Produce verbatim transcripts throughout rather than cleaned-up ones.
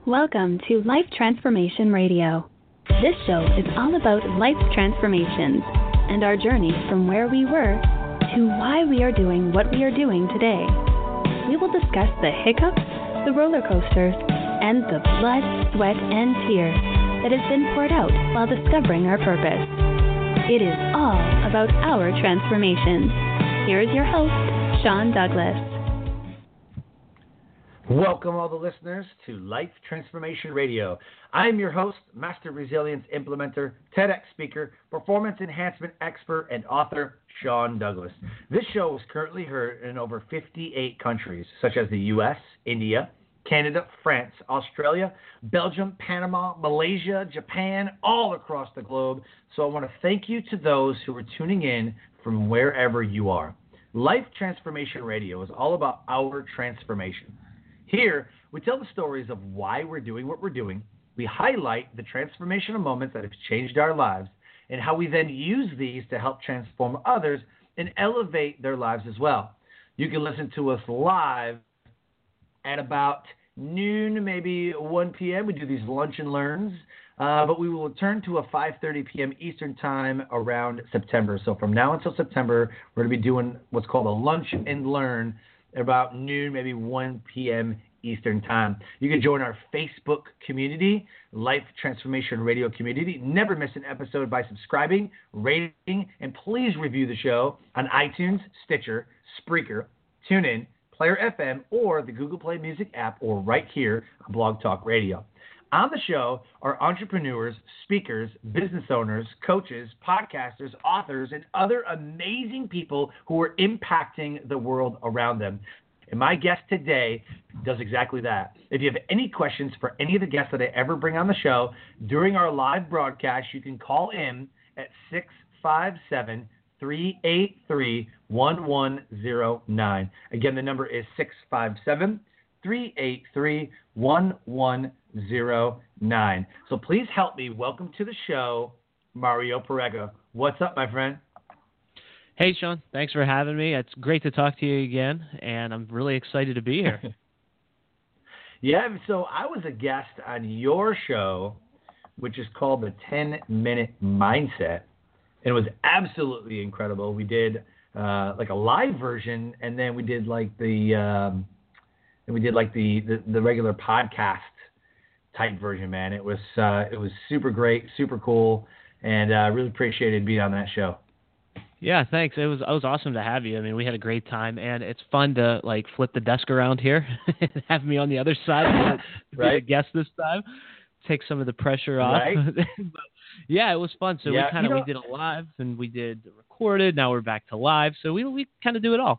Welcome to Life Transformation Radio. This show is all about life transformations and our journey from where we were to why we are doing what we are doing today. We will discuss the hiccups, the roller coasters, and the blood, sweat, and tears that has been poured out while discovering our purpose. It is all about our transformations. Here is your host, Sean Douglas. Welcome all the listeners to Life Transformation Radio. I am your host, Master Resilience Implementer, TEDx speaker, performance enhancement expert, and author, Sean Douglas. This show is currently heard in over fifty-eight countries, such as the U S, India, Canada, France, Australia, Belgium, Panama, Malaysia, Japan, all across the globe. So I want to thank you to those who are tuning in from wherever you are. Life Transformation Radio is all about our transformation. Here, we tell the stories of why we're doing what we're doing. We highlight the transformational moments that have changed our lives and how we then use these to help transform others and elevate their lives as well. You can listen to us live at about noon, maybe one p.m. We do these lunch and learns, uh, but we will return to a five thirty p.m. Eastern time around September. So from now until September, we're going to be doing what's called a lunch and learn about noon, maybe one p.m. Eastern time. You can join our Facebook community, Life Transformation Radio community. Never miss an episode by subscribing, rating, and please review the show on iTunes, Stitcher, Spreaker, TuneIn, Player F M, or the Google Play Music app, or right here on Blog Talk Radio. On the show are entrepreneurs, speakers, business owners, coaches, podcasters, authors, and other amazing people who are impacting the world around them. And my guest today does exactly that. If you have any questions for any of the guests that I ever bring on the show during our live broadcast, you can call in at six five seven, three eight three, one one zero nine. Again, the number is six five seven, three eight three, one one zero nine. So please help me welcome to the show, Mario Perega. What's up, my friend? Hey, Sean. Thanks for having me. It's great to talk to you again, and I'm really excited to be here. Yeah, so I was a guest on your show, which is called the ten-Minute Mindset, and it was absolutely incredible. We did uh, like a live version, and then we did like the um, and we did like the, the, the regular podcast type version, man. It was uh, it was super great, super cool, and I uh, really appreciated being on that show. Yeah, thanks. It was it was awesome to have you. I mean, we had a great time, and it's fun to like flip the desk around here and have me on the other side to right. be the guest this time. Take some of the pressure off. Right. But, yeah, it was fun. So yeah, we kind of you know, we did it live, and we did recorded. Now we're back to live. So we we kind of do it all.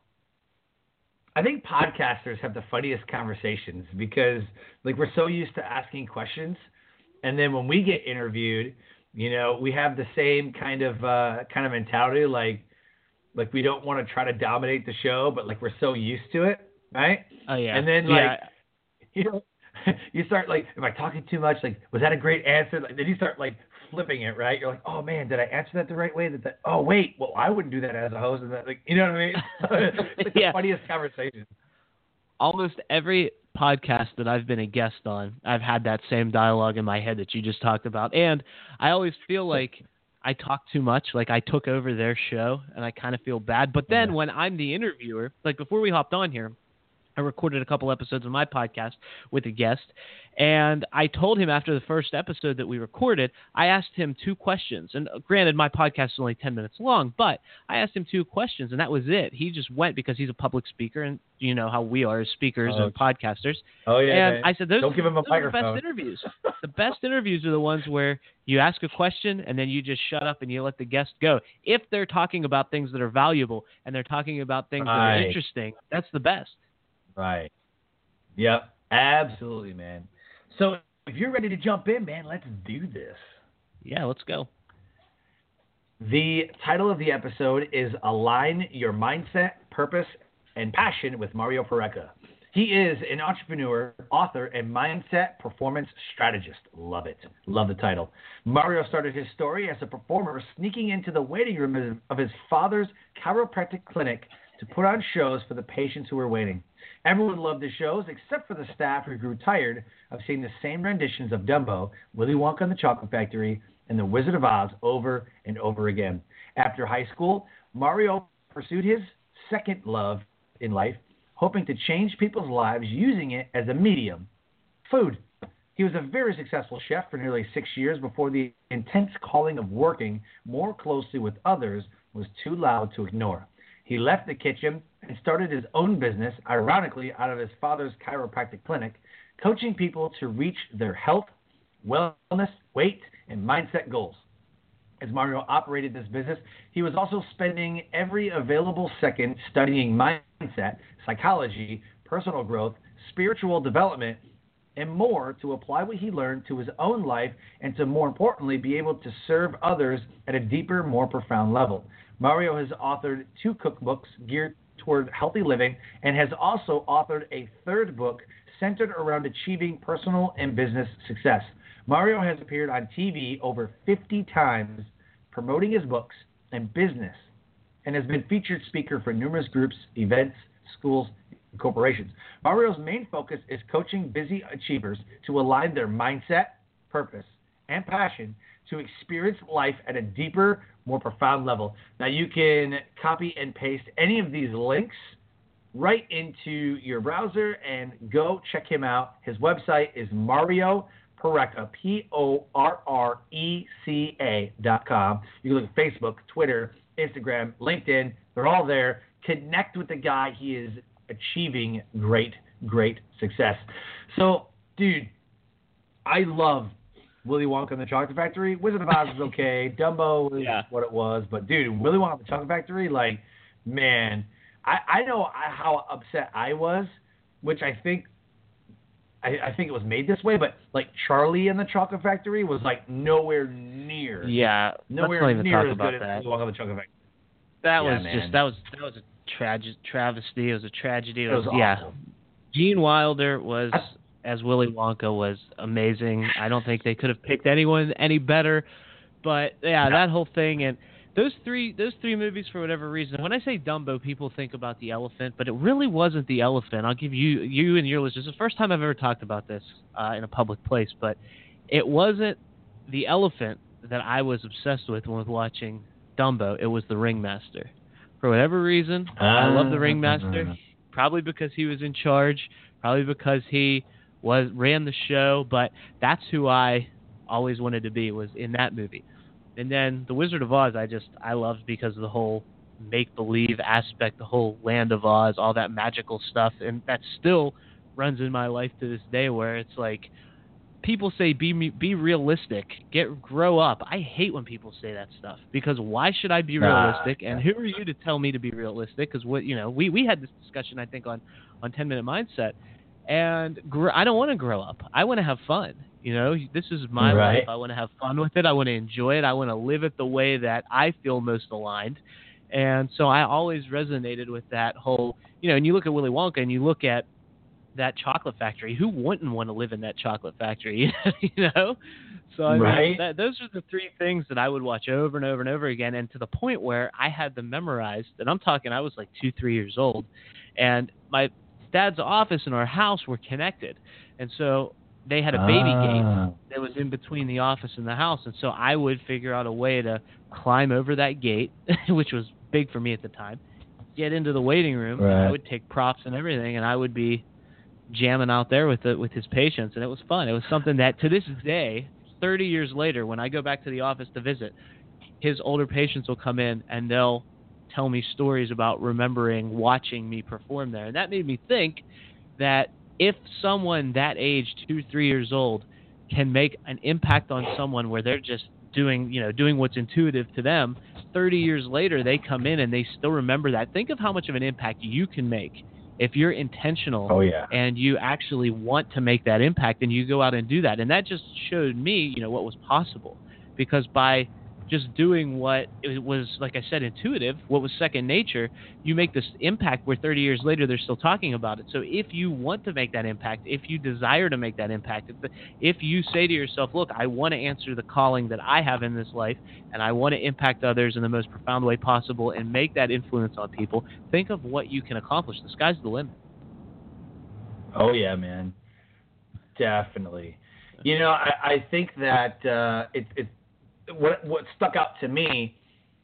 I think podcasters have the funniest conversations because like we're so used to asking questions, and then when we get interviewed, you know, we have the same kind of uh, kind of mentality, like like we don't want to try to dominate the show, but like we're so used to it, right? Oh yeah. And then like yeah. you know, you start like, am I talking too much? Like, was that a great answer? Like, then you start like flipping it, right? You're like, oh man, did I answer that the right way? That, that oh wait, well I wouldn't do that as a host, and that, like, you know what I mean? It's like yeah. the funniest conversation. Almost every podcast that I've been a guest on, I've had that same dialogue in my head that you just talked about. And I always feel like I talk too much, like I took over their show, and I kind of feel bad. But then yeah. when I'm the interviewer, like before we hopped on here, I recorded a couple episodes of my podcast with a guest, and I told him after the first episode that we recorded, I asked him two questions. And granted, my podcast is only ten minutes long, but I asked him two questions, and that was it. He just went because he's a public speaker, and you know how we are as speakers oh. and podcasters. Oh, yeah. And man. I said, those, Don't give him a those microphone. are the best interviews. The best interviews are the ones where you ask a question, and then you just shut up and you let the guest go. If they're talking about things that are valuable, and they're talking about things right. that are interesting, that's the best. Right. Yep. Absolutely, man. So if you're ready to jump in, man, let's do this. Yeah, let's go. The title of the episode is Align Your Mindset, Purpose, and Passion with Mario Perega. He is an entrepreneur, author, and mindset performance strategist. Love it. Love the title. Mario started his story as a performer sneaking into the waiting room of his father's chiropractic clinic to to put on shows for the patients who were waiting. Everyone loved the shows except for the staff who grew tired of seeing the same renditions of Dumbo, Willy Wonka and the Chocolate Factory, and The Wizard of Oz over and over again. After high school, Mario pursued his second love in life, hoping to change people's lives using it as a medium, food. He was a very successful chef for nearly six years before the intense calling of working more closely with others was too loud to ignore. He left the kitchen and started his own business, ironically out of his father's chiropractic clinic, coaching people to reach their health, wellness, weight, and mindset goals. As Mario operated this business, he was also spending every available second studying mindset, psychology, personal growth, spiritual development, and more to apply what he learned to his own life and to, more importantly, be able to serve others at a deeper, more profound level. Mario has authored two cookbooks geared toward healthy living and has also authored a third book centered around achieving personal and business success. Mario has appeared on T V over fifty times promoting his books and business and has been featured speaker for numerous groups, events, schools, and corporations. Mario's main focus is coaching busy achievers to align their mindset, purpose, and passion to experience life at a deeper, more profound level. Now, you can copy and paste any of these links right into your browser and go check him out. His website is Mario Porreca, P O R R E C A dot com. You can look at Facebook, Twitter, Instagram, LinkedIn. They're all there. Connect with the guy. He is achieving great, great success. So, dude, I love Willy Wonka and the Chocolate Factory. Wizard of Oz is okay. Dumbo is yeah. what it was. But, dude, Willy Wonka and the Chocolate Factory, like, man, I, I know how upset I was, which I think I, I think it was made this way, but, like, Charlie and the Chocolate Factory was, like, nowhere near. Yeah, nowhere let's not even near talk as about good that. as Willy Wonka and the Chocolate Factory. That yeah, was man. just, that was, that was a tragic travesty. It was a tragedy. It, it was, was awful. Yeah. Gene Wilder was... as Willy Wonka was amazing. I don't think they could have picked anyone any better. But yeah, that whole thing and those three those three movies, for whatever reason, when I say Dumbo, people think about the elephant, but it really wasn't the elephant. I'll give you you and your listeners, it's the first time I've ever talked about this uh, in a public place, but it wasn't the elephant that I was obsessed with when I was watching Dumbo. It was the Ringmaster. For whatever reason, uh, I love the Ringmaster. Probably because he was in charge. Probably because he was ran the show, but that's who I always wanted to be, was in that movie. And then The Wizard of Oz, I just, I loved because of the whole make-believe aspect, the whole Land of Oz, all that magical stuff, and that still runs in my life to this day, where it's like, people say, be be realistic, get grow up. I hate when people say that stuff, because why should I be realistic, and who are you to tell me to be realistic? Because what, you know, we, we had this discussion, I think, on, on ten minute Mindset, and gr- I don't want to grow up. I want to have fun. You know, this is my right. life. I want to have fun with it. I want to enjoy it. I want to live it the way that I feel most aligned. And so I always resonated with that whole, you know, and you look at Willy Wonka and you look at that chocolate factory. Who wouldn't want to live in that chocolate factory? You know? So I mean, right. that, those are the three things that I would watch over and over and over again. And to the point where I had them memorized, and I'm talking, I was like two, three years old, and my dad's office and our house were connected. And so they had a baby ah. gate that was in between the office and the house. And so I would figure out a way to climb over that gate, which was big for me at the time, get into the waiting room. Right. And I would take props and everything, and I would be jamming out there with the, with his patients. And it was fun. It was something that to this day, thirty years later, when I go back to the office to visit, his older patients will come in and they'll tell me stories about remembering watching me perform there. And that made me think that if someone that age, two, three years old, can make an impact on someone where they're just doing, you know, doing what's intuitive to them, thirty years later they come in and they still remember that. Think of how much of an impact you can make if you're intentional oh, yeah. and you actually want to make that impact and you go out and do that. And that just showed me, you know, what was possible. Because by just doing what it was, like I said, intuitive, what was second nature, you make this impact where thirty years later they're still talking about it. So if you want to make that impact, if you desire to make that impact, if, if you say to yourself, look, I want to answer the calling that I have in this life, and I want to impact others in the most profound way possible and make that influence on people, think of what you can accomplish. The sky's the limit. Oh, yeah, man. Definitely. You know, I, I think that uh, it, it What what stuck out to me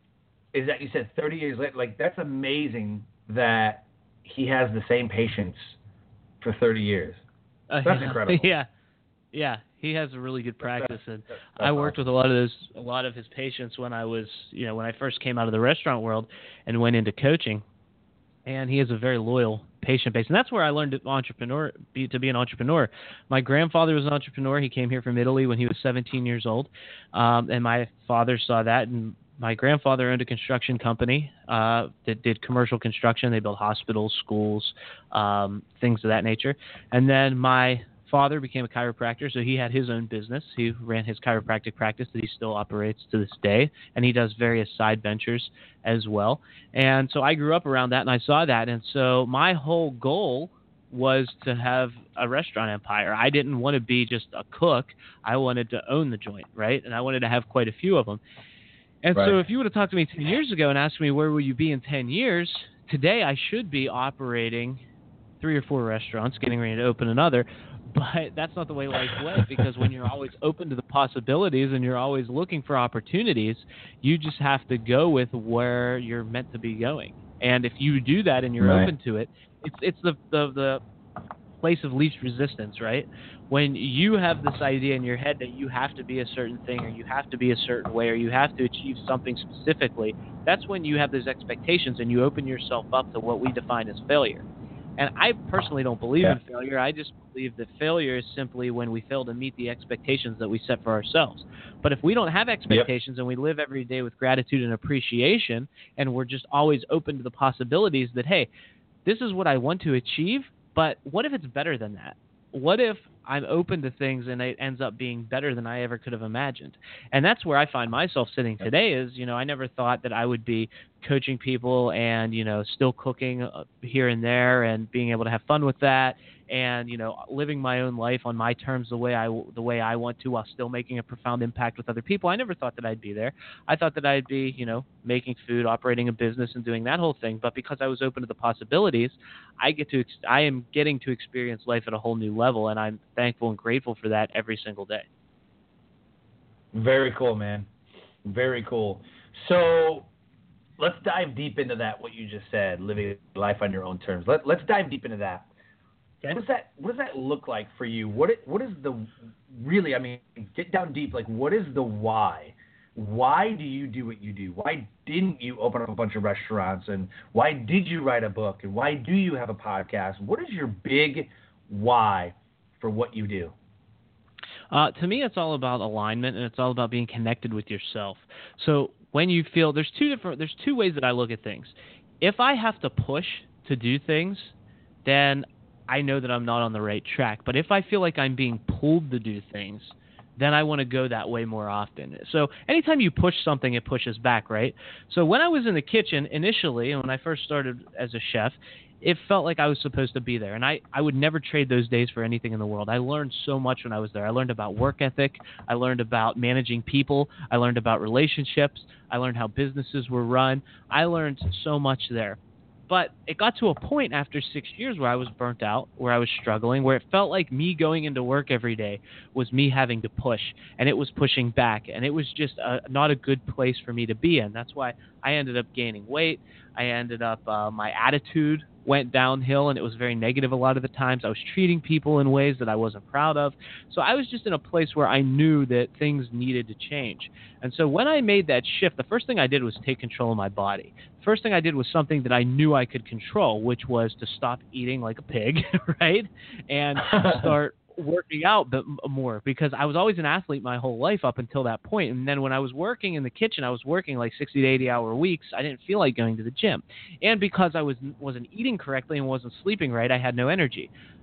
is that you said thirty years later. Like, that's amazing that he has the same patience for thirty years. Uh, that's yeah. incredible. Yeah, yeah. He has a really good practice, and that's, that's I worked awesome. with a lot of those, a lot of his patients when I was, you know, when I first came out of the restaurant world and went into coaching. And he has a very loyal patient base, and that's where I learned to entrepreneur be, to be an entrepreneur. My grandfather was an entrepreneur. He came here from Italy when he was seventeen years old, um, and my father saw that. And my grandfather owned a construction company uh, that did commercial construction. They built hospitals, schools, um, things of that nature. And then my father became a chiropractor, so he had his own business. He ran his chiropractic practice that he still operates to this day, and he does various side ventures as well. And so I grew up around that, and I saw that. And so my whole goal was to have a restaurant empire. I didn't want to be just a cook. I wanted to own the joint, right? And I wanted to have quite a few of them. And right. so if you would have talked to me ten years ago and asked me where will you be in ten years, today I should be operating three or four restaurants, getting ready to open another. But that's not the way life went, because when you're always open to the possibilities and you're always looking for opportunities, you just have to go with where you're meant to be going. And if you do that and you're right. open to it, it's it's the, the the place of least resistance, right? When you have this idea in your head that you have to be a certain thing, or you have to be a certain way, or you have to achieve something specifically, that's when you have those expectations and you open yourself up to what we define as failure. And I personally don't believe yeah. in failure. I just believe that failure is simply when we fail to meet the expectations that we set for ourselves. But if we don't have expectations yep. and we live every day with gratitude and appreciation, and we're just always open to the possibilities that, hey, this is what I want to achieve, but what if it's better than that? What if I'm open to things and it ends up being better than I ever could have imagined? And that's where I find myself sitting today is, you know, I never thought that I would be coaching people and, you know, still cooking here and there and being able to have fun with that and, you know, living my own life on my terms the way I, the way I want to while still making a profound impact with other people. I never thought that I'd be there. I thought that I'd be, you know, making food, operating a business and doing that whole thing. But because I was open to the possibilities, I get to, I am getting to experience life at a whole new level, and I'm thankful and grateful for that every single day. Very cool, man. Very cool. So let's dive deep into that, what you just said, living life on your own terms. Let, let's dive deep into that. Okay. What does that What does that look like for you? What it, What is the really? I mean, get down deep. Like, what is the why? Why do you do what you do? Why didn't you open up a bunch of restaurants? And why did you write a book? And why do you have a podcast? What is your big why for what you do? Uh, to me, it's all about alignment, and it's all about being connected with yourself. So when you feel there's two different, there's two ways that I look at things. If I have to push to do things, then I know that I'm not on the right track. But if I feel like I'm being pulled to do things, then I want to go that way more often. So anytime you push something, it pushes back, right? So when I was in the kitchen initially, and when I first started as a chef, it felt like I was supposed to be there. And I, I would never trade those days for anything in the world. I learned so much when I was there. I learned about work ethic. I learned about managing people. I learned about relationships. I learned how businesses were run. I learned so much there. But it got to a point after six years where I was burnt out, where I was struggling, where it felt like me going into work every day was me having to push, and it was pushing back, and it was just a, not a good place for me to be in. That's why I ended up gaining weight. I ended up, uh, my attitude went downhill, and it was very negative a lot of the times. I was treating people in ways that I wasn't proud of. So I was just in a place where I knew that things needed to change. And so when I made that shift, the first thing I did was take control of my body. The first thing I did was something that I knew I could control, which was to stop eating like a pig, right? And start working out but more, because I was always an athlete my whole life up until that point. And then when I was working in the kitchen, I was working like sixty to eighty hour weeks. I didn't feel like going to the gym. And because I was, wasn't eating correctly and wasn't sleeping right, I had no energy.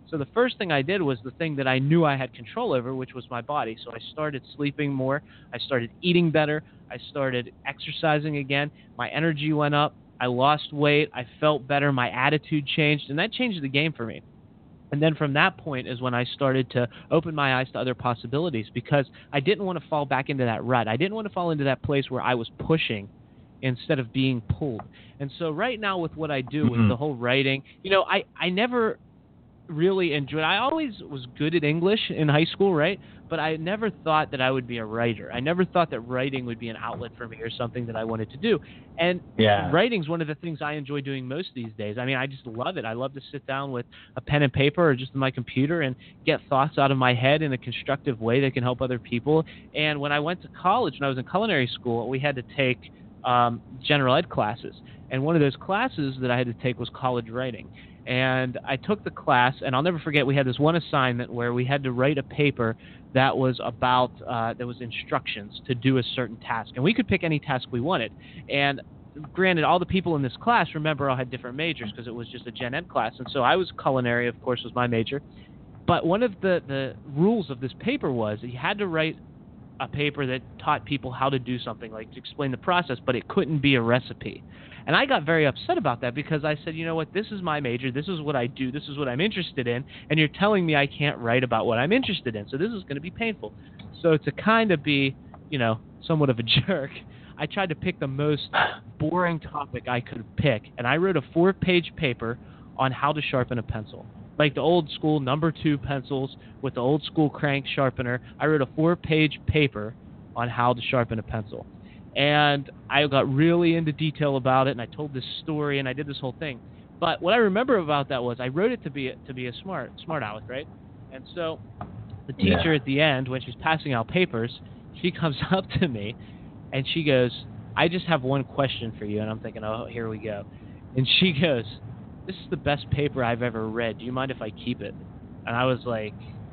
So the first thing I did was the thing that I knew I had control over, which was my body. So I started sleeping more. I started eating better. I started exercising again. My energy went up. I lost weight. I felt better. My attitude changed, and that changed the game for me. And then from that point is when I started to open my eyes to other possibilities, because I didn't want to fall back into that rut. I didn't want to fall into that place where I was pushing instead of being pulled. And so right now with what I do mm-hmm. with the whole writing, you know, I, I never really enjoyed, I always was good at English in high school, right? But I never thought that I would be a writer. I never thought that writing would be an outlet for me or something that I wanted to do. And yeah. writing's one of the things I enjoy doing most these days. I mean, I just love it. I love to sit down with a pen and paper or just my computer and get thoughts out of my head in a constructive way that can help other people. And when I went to college, when I was in culinary school, we had to take um, general ed classes. And one of those classes that I had to take was college writing. And I took the class, and I'll never forget, we had this one assignment where we had to write a paper that was about, uh, there was instructions to do a certain task. And we could pick any task we wanted. And granted, all the people in this class, remember, all had different majors because it was just a gen ed class. And so I was culinary, of course, was my major. But one of the, the rules of this paper was that you had to write a paper that taught people how to do something, like to explain the process, but it couldn't be a recipe. And I got very upset about that because I said, you know what, this is my major, this is what I do, this is what I'm interested in, and you're telling me I can't write about what I'm interested in, so this is going to be painful. So to kind of be, you know, somewhat of a jerk, I tried to pick the most boring topic I could pick, and I wrote a four-page paper on how to sharpen a pencil. Like the old school number two pencils with the old school crank sharpener. I wrote a four-page paper on how to sharpen a pencil. And I got really into detail about it, and I told this story, and I did this whole thing. But what I remember about that was I wrote it to be a, to be a smart smart aleck, right? And so the teacher yeah. at the end, when she's passing out papers, she comes up to me, and she goes, I just have one question for you. And I'm thinking, oh, here we go. And she goes, this is the best paper I've ever read. Do you mind if I keep it? And I was like,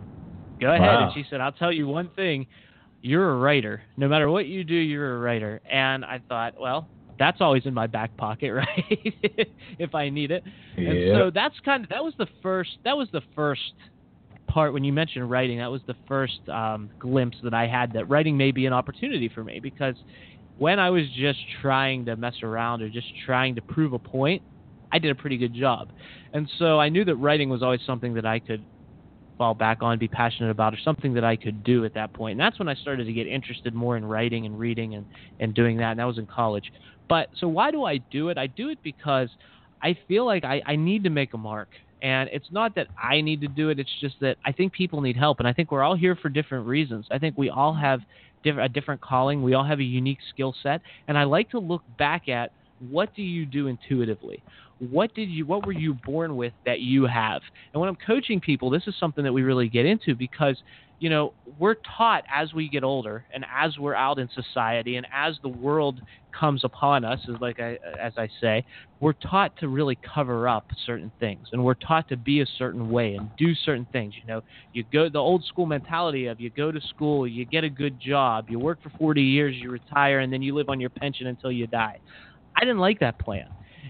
go ahead. Wow. And she said, I'll tell you one thing. You're a writer. No matter what you do, you're a writer. And I thought, well, that's always in my back pocket, right? if I need it. Yeah. And so that's kind of, that was the first, that was the first part when you mentioned writing. That was the first um, glimpse that I had that writing may be an opportunity for me, because when I was just trying to mess around or just trying to prove a point, I did a pretty good job. And so I knew that writing was always something that I could fall back on, be passionate about, or something that I could do at that point. And that's when I started to get interested more in writing and reading and, and doing that, and that was in college. But so why do I do it? I do it because I feel like I, I need to make a mark. And it's not that I need to do it, it's just that I think people need help, and I think we're all here for different reasons. I think we all have diff- a different calling. We all have a unique skill set, and I like to look back at what do you do intuitively? What did you? What were you born with that you have? And when I'm coaching people, this is something that we really get into because, you know, we're taught as we get older and as we're out in society and as the world comes upon us, as like I, as I say, we're taught to really cover up certain things, and we're taught to be a certain way and do certain things. You know, you go the old school mentality of you go to school, you get a good job, you work for forty years, you retire, and then you live on your pension until you die. I didn't like that plan.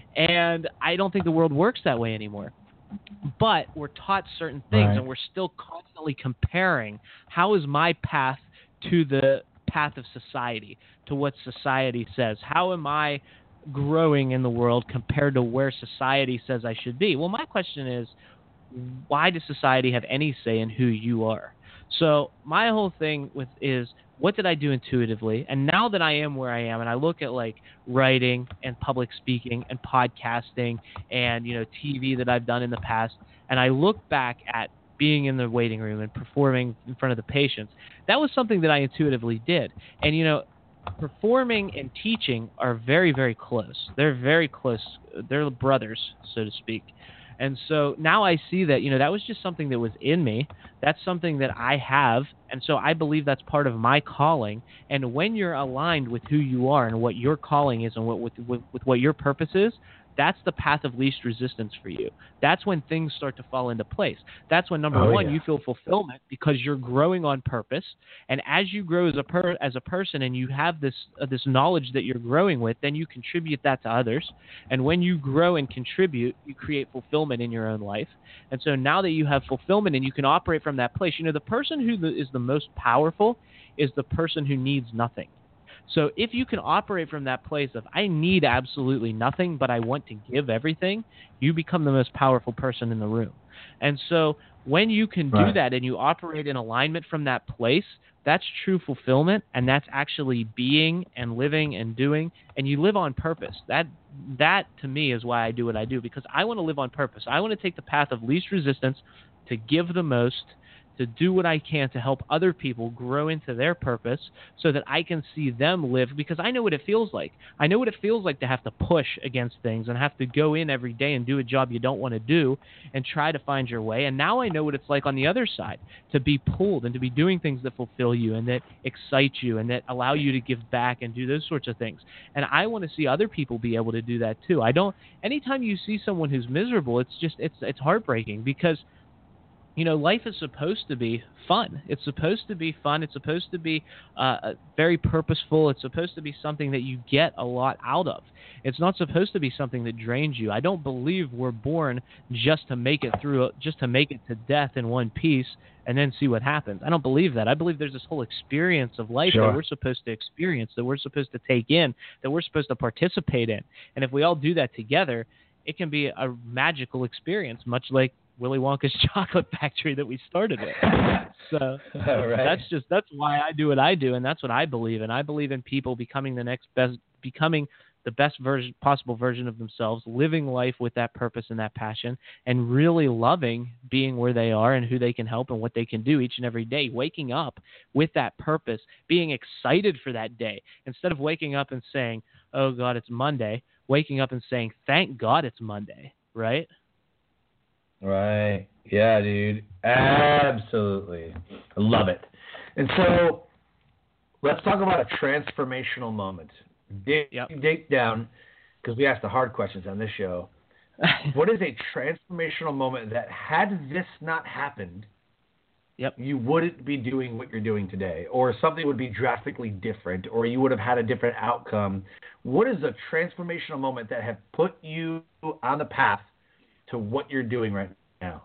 And I don't think the world works that way anymore. But we're taught certain things, right. and we're still constantly comparing how is my path to the path of society, to what society says. How am I growing in the world compared to where society says I should be? Well, my question is, why does society have any say in who you are? So my whole thing with is, what did I do intuitively? And now that I am where I am, and I look at like writing and public speaking and podcasting and, you know, T V that I've done in the past, and I look back at being in the waiting room and performing in front of the patients, that was something that I intuitively did. And, you know, performing and teaching are very, very close. They're very close. They're brothers, so to speak. And so now I see that, you know, that was just something that was in me. That's something that I have. And so I believe that's part of my calling. And when you're aligned with who you are and what your calling is and what with, with, with what your purpose is, That's the path of least resistance for you. That's when things start to fall into place. That's when, number oh, one, yeah. you feel fulfillment because you're growing on purpose. And as you grow as a per- as a person and you have this uh, this knowledge that you're growing with, then you contribute that to others. And when you grow and contribute, you create fulfillment in your own life. And so now that you have fulfillment and you can operate from that place, you know, the person who the, is the most powerful is the person who needs nothing. So if you can operate from that place of I need absolutely nothing, but I want to give everything, you become the most powerful person in the room. And so when you can do right. that and you operate in alignment from that place, that's true fulfillment, and that's actually being and living and doing, and you live on purpose. That, that to me is why I do what I do, because I want to live on purpose. I want to take the path of least resistance to give the most, to do what I can to help other people grow into their purpose so that I can see them live, because I know what it feels like. I know what it feels like to have to push against things and have to go in every day and do a job you don't want to do and try to find your way. And now I know what it's like on the other side, to be pulled and to be doing things that fulfill you and that excite you and that allow you to give back and do those sorts of things. And I want to see other people be able to do that too. I don't, anytime you see someone who's miserable, it's just, it's, it's heartbreaking, because you know, life is supposed to be fun. It's supposed to be fun. It's supposed to be uh, very purposeful. It's supposed to be something that you get a lot out of. It's not supposed to be something that drains you. I don't believe we're born just to make it through, just to make it to death in one piece and then see what happens. I don't believe that. I believe there's this whole experience of life sure. that we're supposed to experience, that we're supposed to take in, that we're supposed to participate in. And if we all do that together, it can be a magical experience, much like Willy Wonka's chocolate factory that we started with. So right. that's just, that's why I do what I do. And that's what I believe in. I believe in people becoming the next best, becoming the best version, possible version of themselves, living life with that purpose and that passion, and really loving being where they are and who they can help and what they can do each and every day, waking up with that purpose, being excited for that day, instead of waking up and saying, oh God, it's Monday, waking up and saying, thank God it's Monday. Right? Right. Yeah, dude. Absolutely. I love it. And so let's talk about a transformational moment. Dig, yep. dig down, because we ask the hard questions on this show. What is a transformational moment that, had this not happened, yep. you wouldn't be doing what you're doing today, or something would be drastically different, or you would have had a different outcome? What is a transformational moment that have put you on the path to what you're doing right now?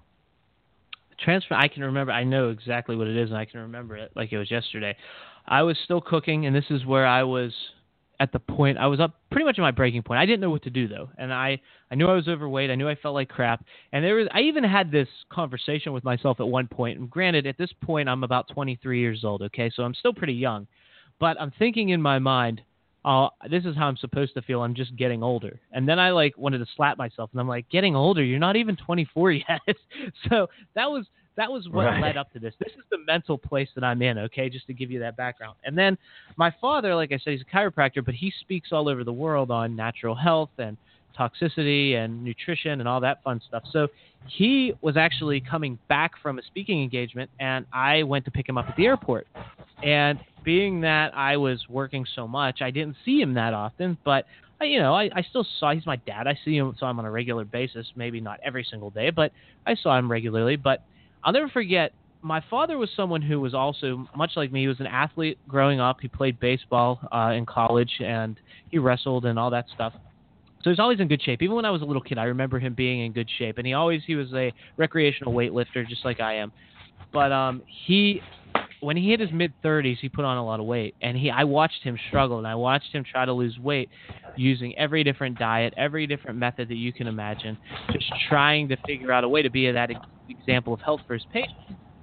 Transfer. I can remember. I know exactly what it is, and I can remember it like it was yesterday. I was still cooking, and this is where I was at the point. I was up pretty much at my breaking point. I didn't know what to do though, and I, I knew I was overweight. I knew I felt like crap, and there was. I even had this conversation with myself at one point. And granted, at this point, I'm about twenty-three years old. Okay, so I'm still pretty young, but I'm thinking in my mind, Uh, this is how I'm supposed to feel. I'm just getting older. And then I like wanted to slap myself, and I'm like, getting older? You're not even twenty-four yet. So that was that was what right. led up to this. This is the mental place that I'm in, okay, just to give you that background. And then my father, like I said, he's a chiropractor, but he speaks all over the world on natural health and toxicity and nutrition and all that fun stuff. So he was actually coming back from a speaking engagement, and I went to pick him up at the airport. And being that I was working so much, I didn't see him that often, but I, you know, I, I still saw, he's my dad. I see him, saw him on a regular basis, maybe not every single day, but I saw him regularly. But I'll never forget, my father was someone who was also, much like me, he was an athlete growing up. He played baseball uh, in college, and he wrestled and all that stuff. So he's always in good shape. Even when I was a little kid, I remember him being in good shape. And he always, he was a recreational weightlifter, just like I am. But um, he, when he hit his mid-thirties, he put on a lot of weight. And he, I watched him struggle, and I watched him try to lose weight using every different diet, every different method that you can imagine, just trying to figure out a way to be that example of health for his patients.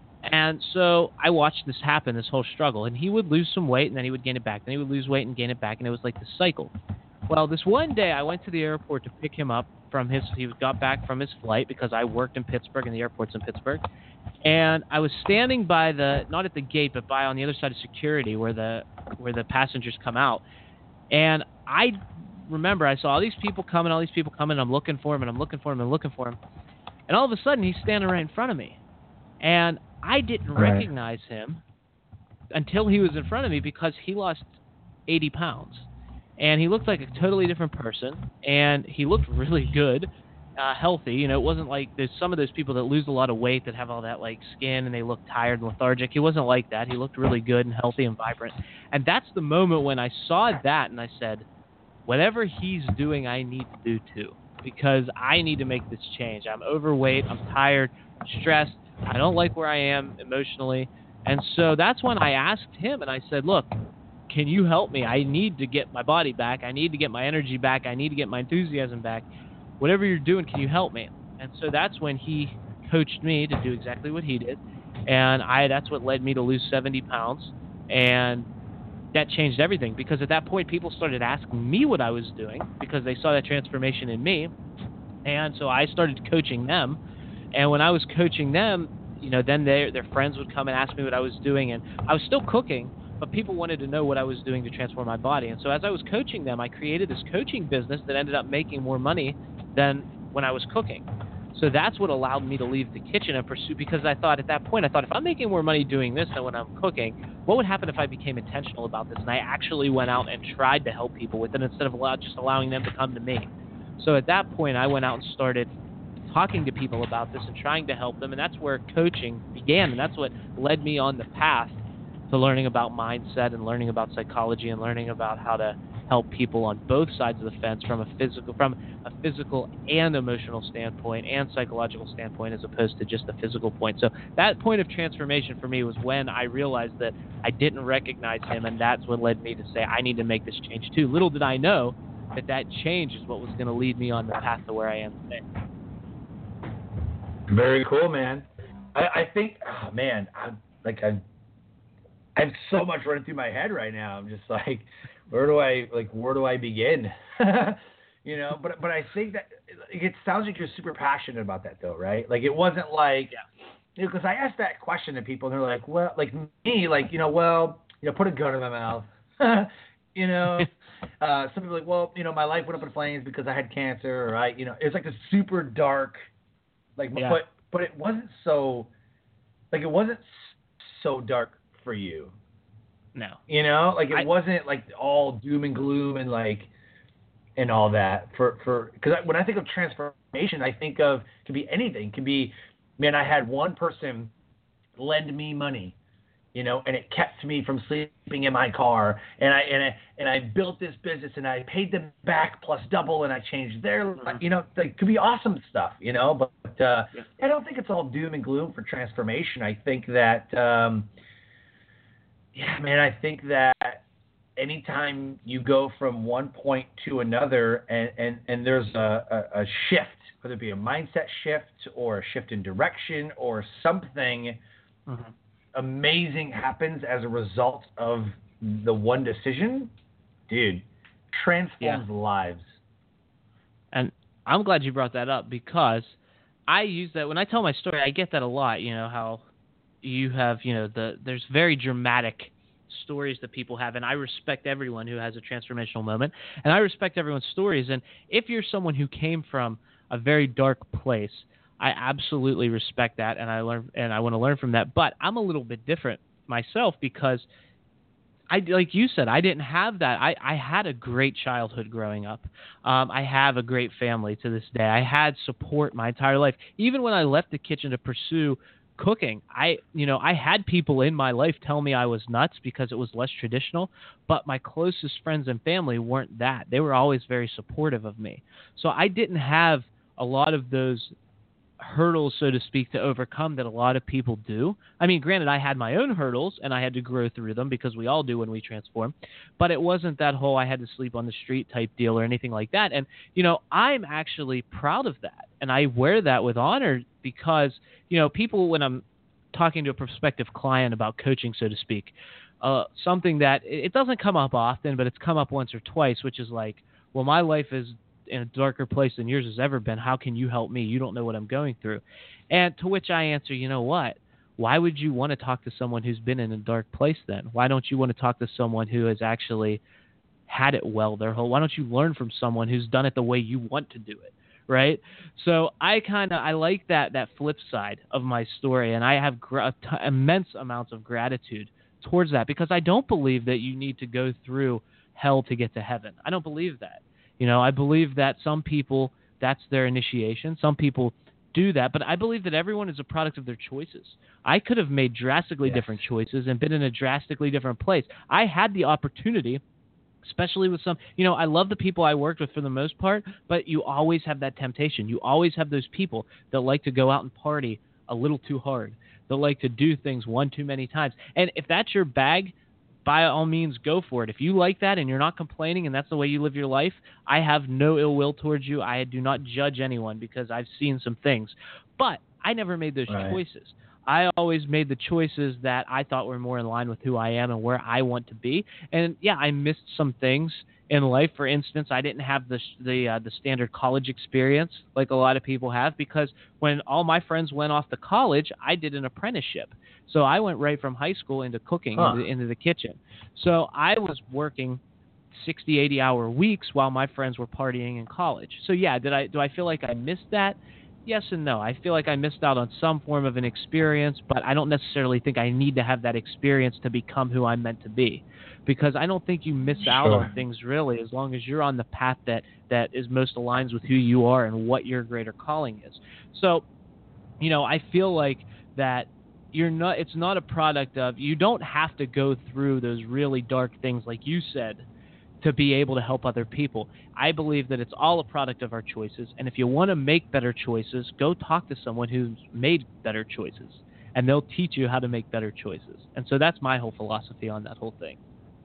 And so I watched this happen, this whole struggle. And he would lose some weight, and then he would gain it back. Then he would lose weight and gain it back, and it was like this cycle. Well, this one day I went to the airport to pick him up from his, he got back from his flight because I worked in Pittsburgh and the airport's in Pittsburgh. And I was standing by the, not at the gate, but by on the other side of security where the, where the passengers come out. And I remember I saw all these people coming, all these people coming, I'm looking for him and I'm looking for him and looking for him. And all of a sudden he's standing right in front of me. And I didn't right. recognize him until he was in front of me because he lost eighty pounds. and he looked like a totally different person, and he looked really good, uh, healthy. You know, it wasn't like there's some of those people that lose a lot of weight that have all that like skin and they look tired and lethargic. He wasn't like that. He looked really good and healthy and vibrant. And that's the moment when I saw that and I said, whatever he's doing, I need to do too, because I need to make this change. I'm overweight. I'm tired, I'm stressed. I don't like where I am emotionally. And so that's when I asked him and I said, look, can you help me? I need to get my body back. I need to get my energy back. I need to get my enthusiasm back. Whatever you're doing, can you help me? And so that's when he coached me to do exactly what he did. And I that's what led me to lose seventy pounds. And that changed everything, because at that point people started asking me what I was doing because they saw that transformation in me. And so I started coaching them. And when I was coaching them, you know, then their their friends would come and ask me what I was doing. And I was still cooking, but people wanted to know what I was doing to transform my body. And so as I was coaching them, I created this coaching business that ended up making more money than when I was cooking. So that's what allowed me to leave the kitchen and pursue, because I thought at that point, I thought if I'm making more money doing this than when I'm cooking, what would happen if I became intentional about this? And I actually went out and tried to help people with it instead of allow, just allowing them to come to me. So at that point, I went out and started talking to people about this and trying to help them. And that's where coaching began. And that's what led me on the path to learning about mindset and learning about psychology and learning about how to help people on both sides of the fence from a physical from a physical and emotional standpoint and psychological standpoint, as opposed to just the physical point. So that point of transformation for me was when I realized that I didn't recognize him, and that's what led me to say I need to make this change too. Little did I know that that change is what was going to lead me on the path to where I am today. Very cool, man. I, I think, oh man, I like I. I have so much running through my head right now. I'm just like, where do I like where do I begin? You know, but but I think that it sounds like you're super passionate about that though, right? Like it wasn't like, yeah. You know, because I asked that question to people and they're like, well, like me, like you know, well, you know, put a gun in my mouth. You know, uh, some people are like, well, you know, my life went up in flames because I had cancer, or I, you know, it's like a super dark, like, yeah. but but it wasn't so, like it wasn't so dark for you. No. You know, like it I, wasn't like all doom and gloom and like and all that for for because when I think of transformation, I think of it could be anything. It could be, man, I had one person lend me money, you know, and it kept me from sleeping in my car, and I and I and I built this business and I paid them back plus double, and I changed their, mm-hmm. you know, like, it could be awesome stuff, you know, but uh, yeah. I don't think it's all doom and gloom for transformation. I think that. Um, Yeah, man, I think that anytime you go from one point to another and, and, and there's a, a, a shift, whether it be a mindset shift or a shift in direction or something mm-hmm. amazing happens as a result of the one decision, dude, transforms yeah. lives. And I'm glad you brought that up, because I use that when I tell my story. I get that a lot, you know, how you have, you know, the there's very dramatic stories that people have, and I respect everyone who has a transformational moment, and I respect everyone's stories. And if you're someone who came from a very dark place, I absolutely respect that, and I learn and I want to learn from that. But I'm a little bit different myself, because I, like you said, I didn't have that. I, I had a great childhood growing up. Um, I have a great family to this day. I had support my entire life. Even when I left the kitchen to pursue cooking, I, you know, I had people in my life tell me I was nuts because it was less traditional, but my closest friends and family weren't that. They were always very supportive of me. So I didn't have a lot of those hurdles, so to speak, to overcome that a lot of people do. I mean, granted, I had my own hurdles and I had to grow through them, because we all do when we transform, but it wasn't that whole I had to sleep on the street type deal or anything like that. And, you know, I'm actually proud of that, and I wear that with honor, because, you know, people, when I'm talking to a prospective client about coaching, so to speak, uh, something that it doesn't come up often, but it's come up once or twice, which is like, well, my life is in a darker place than yours has ever been. How can you help me? You don't know what I'm going through. And to which I answer, you know what? Why would you want to talk to someone who's been in a dark place then? Why don't you want to talk to someone who has actually had it well their whole? Why don't you learn from someone who's done it the way you want to do it? Right? So I kind of, I like that, that flip side of my story. And I have gra- immense amounts of gratitude towards that, because I don't believe that you need to go through hell to get to heaven. I don't believe that. You know, I believe that some people, that's their initiation. Some people do that, but I believe that everyone is a product of their choices. I could have made drastically yes. different choices and been in a drastically different place. I had the opportunity, especially with some, you know, I love the people I worked with for the most part, but you always have that temptation. You always have those people that like to go out and party a little too hard, that like to do things one too many times. And if that's your bag, by all means, go for it. If you like that and you're not complaining and that's the way you live your life, I have no ill will towards you. I do not judge anyone because I've seen some things. But I never made those right. choices. I always made the choices that I thought were more in line with who I am and where I want to be. And, yeah, I missed some things in life. For instance, I didn't have the the, uh, the standard college experience like a lot of people have, because when all my friends went off to college, I did an apprenticeship. So I went right from high school into cooking, huh. into, into the kitchen. So I was working sixty, eighty hour weeks while my friends were partying in college. So, yeah, did I do I feel like I missed that? Yes and no. I feel like I missed out on some form of an experience, but I don't necessarily think I need to have that experience to become who I'm meant to be, because I don't think you miss sure. out on things really, as long as you're on the path that, that is most aligns with who you are and what your greater calling is. So, you know, I feel like that you're not, it's not a product of, you don't have to go through those really dark things like you said to be able to help other people. I believe that it's all a product of our choices, and if you want to make better choices, go talk to someone who's made better choices, and they'll teach you how to make better choices. And so that's my whole philosophy on that whole thing.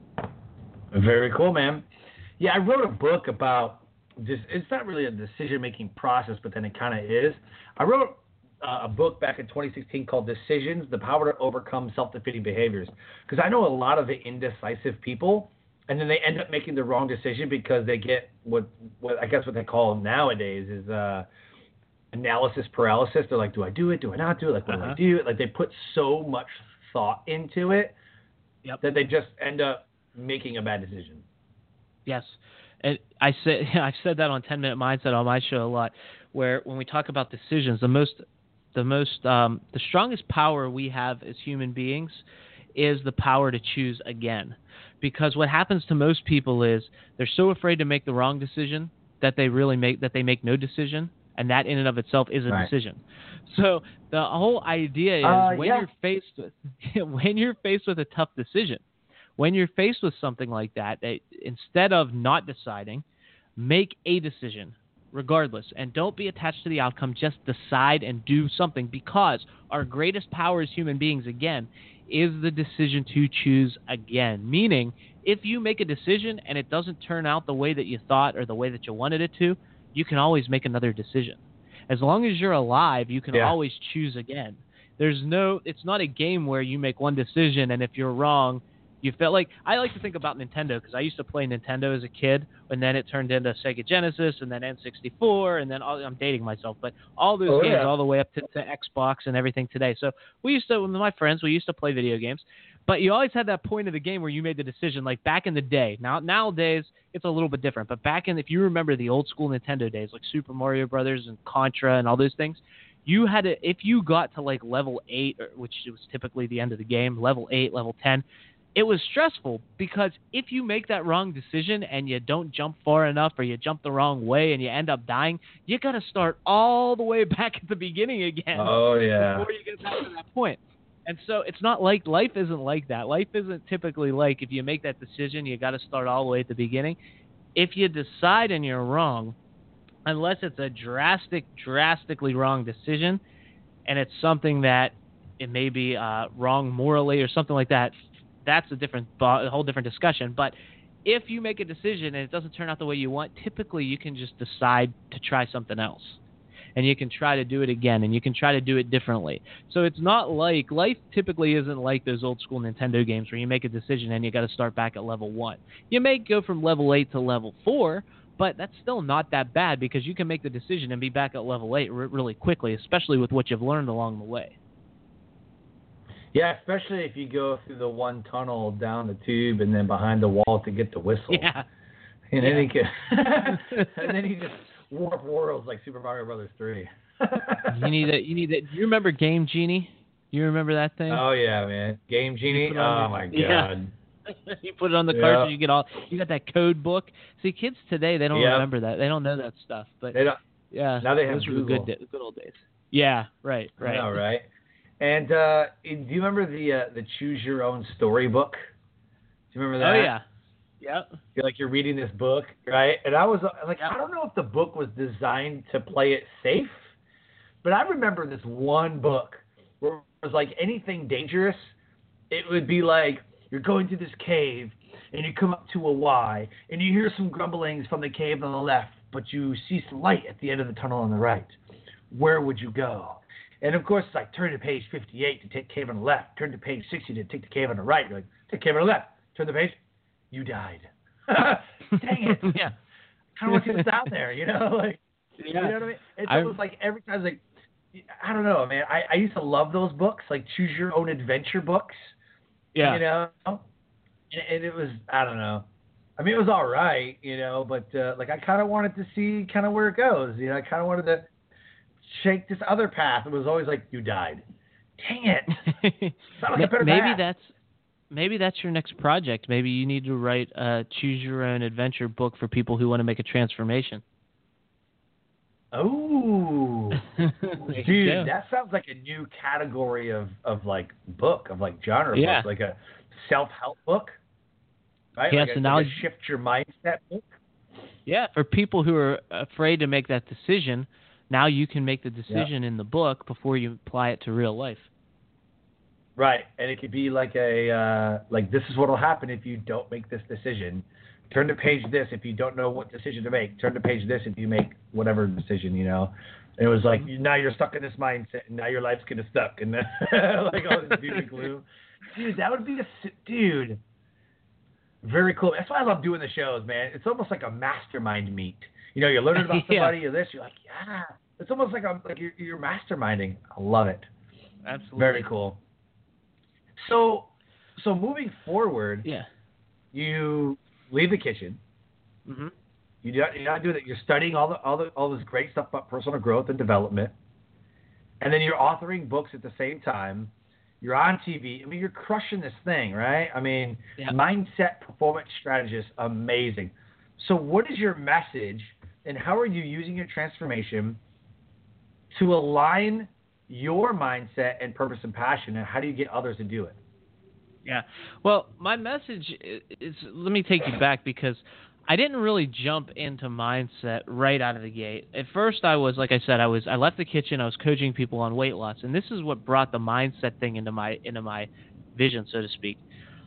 Very cool, man. Yeah, I wrote a book about this. It's not really a decision-making process, but then it kind of is. I wrote uh, a book back in twenty sixteen called Decisions, The Power to Overcome Self-Defeating Behaviors, because I know a lot of the indecisive people, and then they end up making the wrong decision because they get what, what I guess what they call nowadays is uh, analysis paralysis. They're like, do I do it? Do I not do it? Like, what uh-huh. do I do? Like, they put so much thought into it yep. that they just end up making a bad decision. Yes. And I said, I've said that on ten minute Mindset on my show a lot, where when we talk about decisions, the most, the most, um, the strongest power we have as human beings is the power to choose again. Because what happens to most people is they're so afraid to make the wrong decision that they really make that they make no decision, and that in and of itself is a right. decision. So the whole idea is uh, when yeah. you're faced with when you're faced with a tough decision, when you're faced with something like that, that instead of not deciding, make a decision regardless, and don't be attached to the outcome. Just decide and do something, because our greatest power as human beings, again, is the decision to choose again. Meaning, if you make a decision and it doesn't turn out the way that you thought or the way that you wanted it to, you can always make another decision. As long as you're alive, you can yeah. always choose again. There's no, it's not a game where you make one decision and if you're wrong, you feel like, I like to think about Nintendo, because I used to play Nintendo as a kid, and then it turned into Sega Genesis, and then N sixty-four, and then all, I'm dating myself, but all those oh, games yeah. all the way up to, to Xbox and everything today. So we used to, with my friends, we used to play video games, but you always had that point of the game where you made the decision, like back in the day. Now nowadays it's a little bit different, but back in, if you remember the old school Nintendo days, like Super Mario Brothers and Contra and all those things, you had to, if you got to like level eight, which was typically the end of the game, level eight, level ten, it was stressful, because if you make that wrong decision and you don't jump far enough, or you jump the wrong way and you end up dying, you got to start all the way back at the beginning again. Oh, yeah. Before you get back to that point. And so it's not like, life isn't like that. Life isn't typically like, if you make that decision, you got to start all the way at the beginning. If you decide and you're wrong, unless it's a drastic, drastically wrong decision, and it's something that it may be uh, wrong morally or something like that, that's a different, a whole different discussion. But if you make a decision and it doesn't turn out the way you want, typically you can just decide to try something else. And you can try to do it again, and you can try to do it differently. So it's not like, life typically isn't like those old school Nintendo games where you make a decision and you got to start back at level one. You may go from level eight to level four, but that's still not that bad, because you can make the decision and be back at level eight r- really quickly, especially with what you've learned along the way. Yeah, especially if you go through the one tunnel down the tube and then behind the wall to get the whistle. Yeah. And yeah. then he can, and then he just warp worlds like Super Mario Brothers three. you need a, you need a, do you remember Game Genie? You remember that thing? Oh yeah, man. Game Genie. Oh my god. Yeah. You put it on the Yeah. cartridge. You get all. You got that code book. See, kids today they don't Yep. remember that. They don't know that stuff. But They don't, yeah, now they have those were the Google. good, good old days. Yeah, right, right. I know, right? And uh, do you remember the uh, the Choose Your Own Story book? Do you remember that? Oh yeah, yeah. You're like you're reading this book, right? And I was uh, like, Yep. I don't know if the book was designed to play it safe, but I remember this one book where it was like anything dangerous, it would be like you're going through this cave and you come up to a Y and you hear some grumblings from the cave on the left, but you see some light at the end of the tunnel on the right. Where would you go? And of course, it's like turn to page fifty-eight to take cave on the left, turn to page sixty to take the cave on the right. You're like, take cave on the left, turn the page, you died. Dang it. Yeah. I don't want to see what's down there, you know? Like, Yeah. you know what I mean? It's I- almost like every time, like, I don't know, man. I, I used to love those books, like Choose Your Own Adventure books. Yeah. You know? And, and it was, I don't know. I mean, it was all right, you know, but, uh, like, I kind of wanted to see kind of where it goes. You know, I kind of wanted to shake this other path. It was always like, you died. Dang it. Sound like a better Maybe path. that's maybe that's your next project. Maybe you need to write a Choose Your Own Adventure book for people who want to make a transformation. Oh, There you dude, go. that sounds like a new category of, of like book, of like genre Yeah. book, like a self-help book, right? Yeah, like, so a, now like a you- shift your mindset book. Yeah, for people who are afraid to make that decision, now you can make the decision in the book before you apply it to real life. Right, and it could be like a uh, like this is what will happen if you don't make this decision. Turn to page this if you don't know what decision to make. Turn to page this if you make whatever decision, you know. And it was like now you're stuck in this mindset, and now your life's gonna stuck, and then, like all this doom and gloom. Dude, that would be the dude. Very cool. That's why I love doing the shows, man. It's almost like a mastermind meet. You know, you're learning about Yeah. somebody or this. You're like, yeah. It's almost like a, like you're, you're masterminding. I love it. Absolutely. Very cool. So, so moving forward, Yeah. you leave the kitchen. Mm-hmm. You do, you're not doing that. You're studying all the all the all this great stuff about personal growth and development, and then you're authoring books at the same time. You're on T V. I mean, you're crushing this thing, right? I mean, Yeah. mindset performance strategist, amazing. So, what is your message, and how are you using your transformation to align your mindset and purpose and passion, and how do you get others to do it? Yeah. Well, my message is, is let me take you back because I didn't really jump into mindset right out of the gate. At first, I was, like I said, I was I left the kitchen. I was coaching people on weight loss, and this is what brought the mindset thing into my into my vision, so to speak.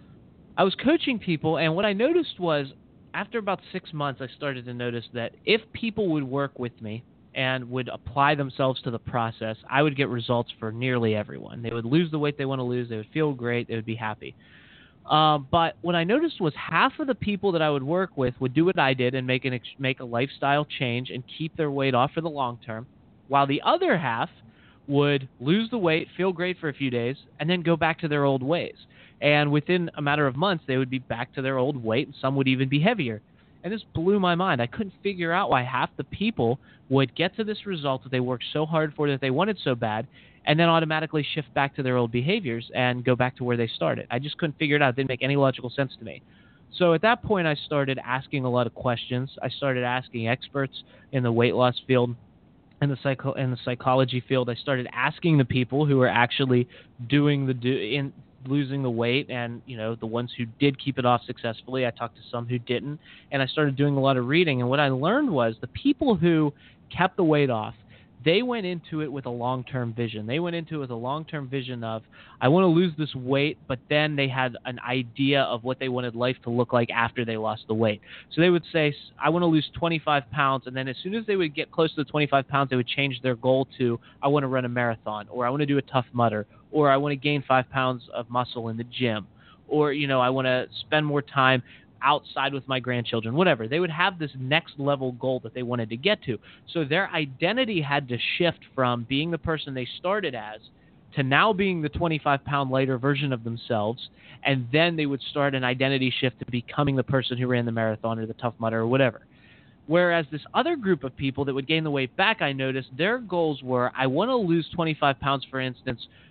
I was coaching people, and what I noticed was after about six months, I started to notice that if people would work with me and would apply themselves to the process, I would get results for nearly everyone. They would lose the weight they want to lose. They would feel great. They would be happy. Um, but what I noticed was half of the people that I would work with would do what I did and make an ex- make a lifestyle change and keep their weight off for the long term, while the other half would lose the weight, feel great for a few days, and then go back to their old ways. And within a matter of months, they would be back to their old weight, and some would even be heavier. And this blew my mind. I couldn't figure out why half the people would get to this result that they worked so hard for, that they wanted so bad, and then automatically shift back to their old behaviors and go back to where they started. I just couldn't figure it out. It didn't make any logical sense to me. So at that point, I started asking a lot of questions. I started asking experts in the weight loss field, in the psycho in the psychology field. I started asking the people who were actually doing the do in losing the weight, and you know the ones who did keep it off successfully. I talked to some who didn't, and I started doing a lot of reading. And what I learned was the people who kept the weight off, they went into it with a long-term vision. They went into it with a long-term vision of, I want to lose this weight, but then they had an idea of what they wanted life to look like after they lost the weight. So they would say, I want to lose twenty-five pounds, and then as soon as they would get close to the twenty-five pounds, they would change their goal to, I want to run a marathon, or I want to do a Tough Mudder, or I want to gain five pounds of muscle in the gym, or, you know, I want to spend more time outside with my grandchildren, whatever. They would have this next level goal that they wanted to get to. So their identity had to shift from being the person they started as to now being the twenty-five pound lighter version of themselves. And then they would start an identity shift to becoming the person who ran the marathon or the Tough Mudder or whatever. Whereas this other group of people that would gain the weight back, I noticed their goals were, I want to lose twenty-five pounds, for instance,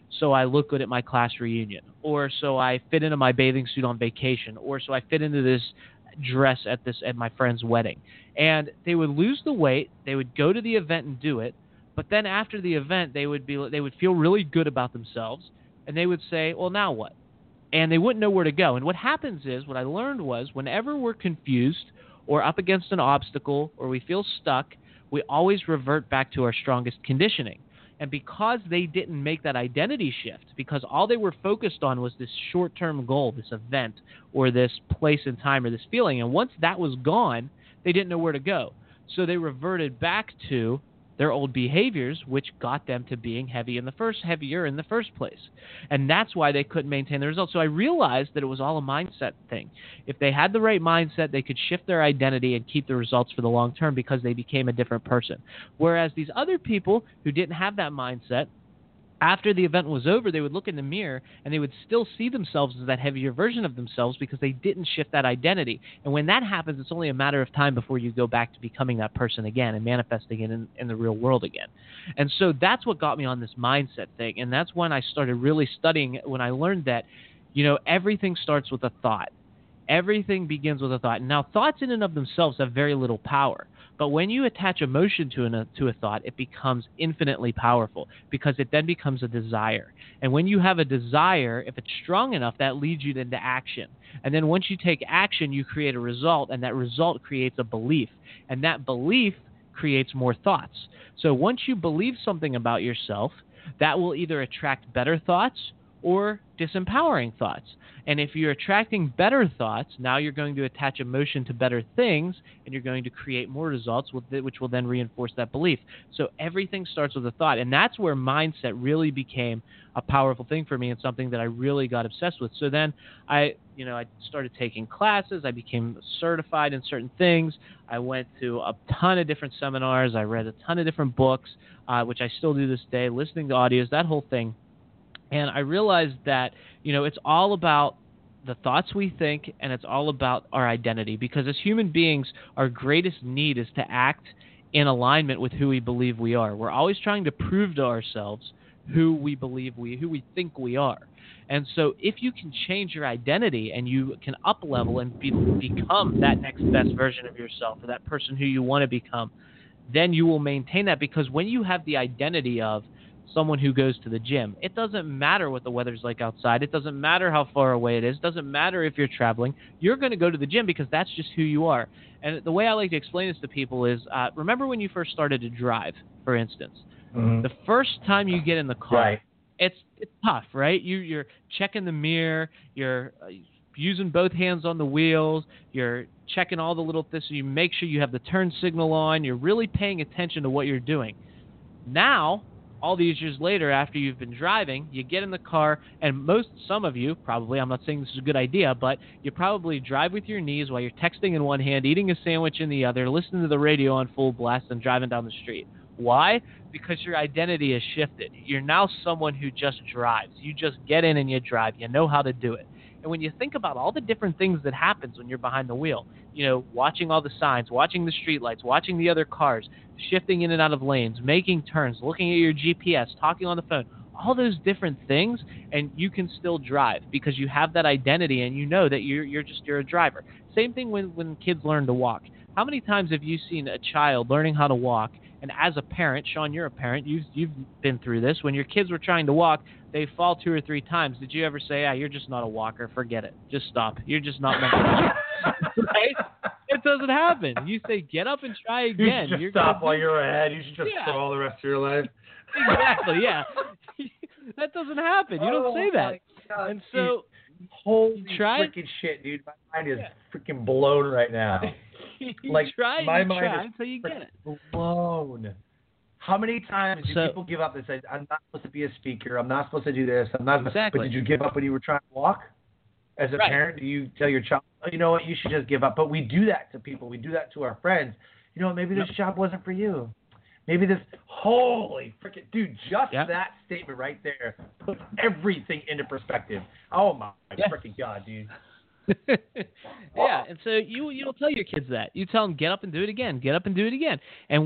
so I look good at my class reunion, or so I fit into my bathing suit on vacation, or so I fit into this dress at this at my friend's wedding. And they would lose the weight, they would go to the event and do it, but then after the event they would be they would feel really good about themselves, and they would say, well, now what? And they wouldn't know where to go. And what happens is, what I learned was, whenever we're confused or up against an obstacle or we feel stuck, we always revert back to our strongest conditioning. And because they didn't make that identity shift, because all they were focused on was this short-term goal, this event, or this place and time, or this feeling, and once that was gone, they didn't know where to go. So they reverted back to their old behaviors, which got them to being heavy in the first, heavier in the first place. And that's why they couldn't maintain the results. So I realized that it was all a mindset thing. If they had the right mindset, they could shift their identity and keep the results for the long term because they became a different person. Whereas these other people who didn't have that mindset, after the event was over, they would look in the mirror and they would still see themselves as that heavier version of themselves because they didn't shift that identity. And when that happens, it's only a matter of time before you go back to becoming that person again and manifesting it in, in the real world again. And so that's what got me on this mindset thing. And that's when I started really studying, when I learned that, you know, everything starts with a thought. Everything begins with a thought. Now, thoughts in and of themselves have very little power. But when you attach emotion to, an, to a thought, it becomes infinitely powerful because it then becomes a desire. And when you have a desire, if it's strong enough, that leads you into action. And then once you take action, you create a result, and that result creates a belief. And that belief creates more thoughts. So once you believe something about yourself, that will either attract better thoughts or disempowering thoughts. And if you're attracting better thoughts, now you're going to attach emotion to better things, and you're going to create more results, with it, which will then reinforce that belief. So everything starts with a thought, and that's where mindset really became a powerful thing for me and something that I really got obsessed with. So then I, you know, I started taking classes. I became certified in certain things. I went to a ton of different seminars. I read a ton of different books, uh, which I still do this day, listening to audios, that whole thing. And I realized that, you know, it's all about the thoughts we think, and it's all about our identity. Because as human beings, our greatest need is to act in alignment with who we believe we are. We're always trying to prove to ourselves who we believe we, who we think we are. And so if you can change your identity and you can up-level and be, become that next best version of yourself, or that person who you want to become, then you will maintain that. Because when you have the identity of someone who goes to the gym, it doesn't matter what the weather's like outside. It doesn't matter how far away it is. It doesn't matter if you're traveling. You're going to go to the gym because that's just who you are. And the way I like to explain this to people is, uh, remember when you first started to drive, for instance, mm-hmm. the first time you get in the car, right. it's it's tough, right? You, you're checking the mirror, you're uh, using both hands on the wheels, you're checking all the little things, so you make sure you have the turn signal on, you're really paying attention to what you're doing. Now, all these years later, after you've been driving, you get in the car, and most, some of you, probably, I'm not saying this is a good idea, but you probably drive with your knees while you're texting in one hand, eating a sandwich in the other, listening to the radio on full blast, and driving down the street. Why? Because your identity has shifted. You're now someone who just drives. You just get in and you drive. You know how to do it. And when you think about all the different things that happens when you're behind the wheel, you know, watching all the signs, watching the streetlights, watching the other cars, shifting in and out of lanes, making turns, looking at your G P S, talking on the phone, all those different things, and you can still drive because you have that identity and you know that you're you're just you're a driver. Same thing when, when kids learn to walk. How many times have you seen a child learning how to walk, and as a parent, Sean, you're a parent, you've, you've been through this, when your kids were trying to walk, they fall two or three times. Did you ever say, ah, you're just not a walker, forget it, just stop, you're just not meant to walk? Right? It doesn't happen. You say, get up and try again. You should just you're stop while you're ahead. You should just yeah. crawl the rest of your life. Exactly, yeah. That doesn't happen. You don't oh say that. God, and so, dude, holy try freaking shit, dude. My mind is yeah. freaking blown right now. like, try, my you mind try is until you get it. blown. How many times do so, people give up and say, I'm not supposed to be a speaker, I'm not supposed to do this, I'm not exactly. But did you give up when you were trying to walk? As a right. parent, do you tell your child, oh, you know what, you should just give up? But we do that to people. We do that to our friends. You know what, maybe this job wasn't for you. Maybe this, holy freaking, dude, just yep. that statement right there puts everything into perspective. Oh, my yeah. freaking God, dude. yeah, and so you you don't tell your kids that. You tell them, get up and do it again, get up and do it again. And we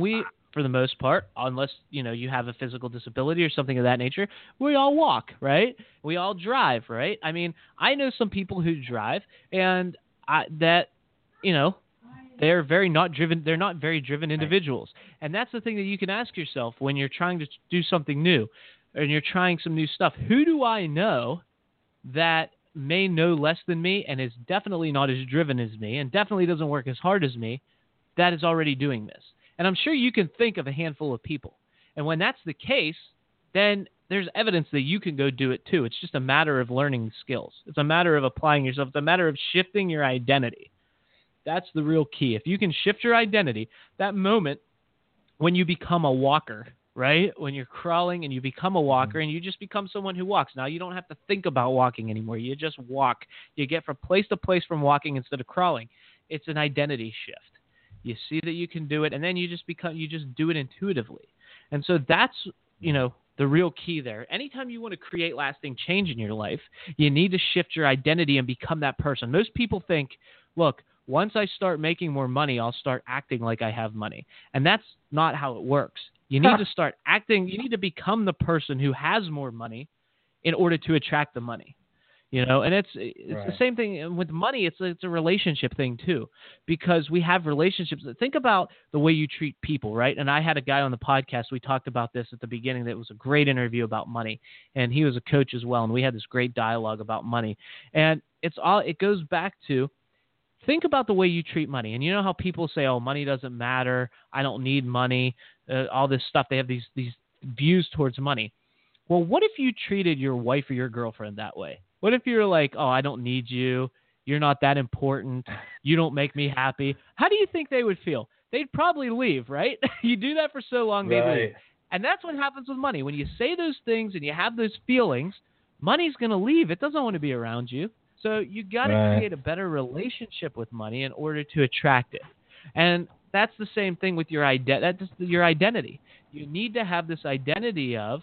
for the most part, unless, you know, you have a physical disability or something of that nature, we all walk, right? We all drive, right? I mean, I know some people who drive and I, that, you know, they're very not driven. They're not very driven individuals. And that's the thing that you can ask yourself when you're trying to do something new and you're trying some new stuff. Who do I know that may know less than me and is definitely not as driven as me and definitely doesn't work as hard as me that is already doing this? And I'm sure you can think of a handful of people. And when that's the case, then there's evidence that you can go do it too. It's just a matter of learning the skills. It's a matter of applying yourself. It's a matter of shifting your identity. That's the real key. If you can shift your identity, that moment when you become a walker, right? When you're crawling and you become a walker and you just become someone who walks. Now you don't have to think about walking anymore. You just walk. You get from place to place from walking instead of crawling. It's an identity shift. You see that you can do it, and then you just become you just do it intuitively. And so that's, you know, the real key there. Anytime you want to create lasting change in your life, you need to shift your identity and become that person. Most people think, look, once I start making more money, I'll start acting like I have money. And that's not how it works. You need to start acting. You need to become the person who has more money in order to attract the money. You know, and it's it's right. The same thing with money. It's it's a relationship thing too, because we have relationships. Think about the way you treat people, right? And I had a guy on the podcast. We talked about this at the beginning. That was a great interview about money, and he was a coach as well. And we had this great dialogue about money. And it's all it goes back to. Think about the way you treat money. And you know how people say, oh, money doesn't matter. I don't need money. Uh, all this stuff. They have these these views towards money. Well, what if you treated your wife or your girlfriend that way? What if you're like, oh, I don't need you. You're not that important. You don't make me happy. How do you think they would feel? They'd probably leave, right? You do that for so long, they right. leave. And that's what happens with money. When you say those things and you have those feelings, money's going to leave. It doesn't want to be around you. So you got to right. create a better relationship with money in order to attract it. And that's the same thing with your ide- that's your identity. You need to have this identity of,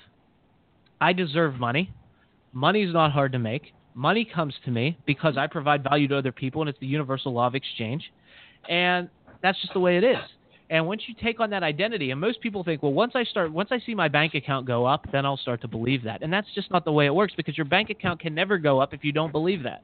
I deserve money. Money's not hard to make. Money comes to me because I provide value to other people, and it's the universal law of exchange. And that's just the way it is. And once you take on that identity, and most people think, well, once I start, once I see my bank account go up, then I'll start to believe that. And that's just not the way it works, because your bank account can never go up if you don't believe that.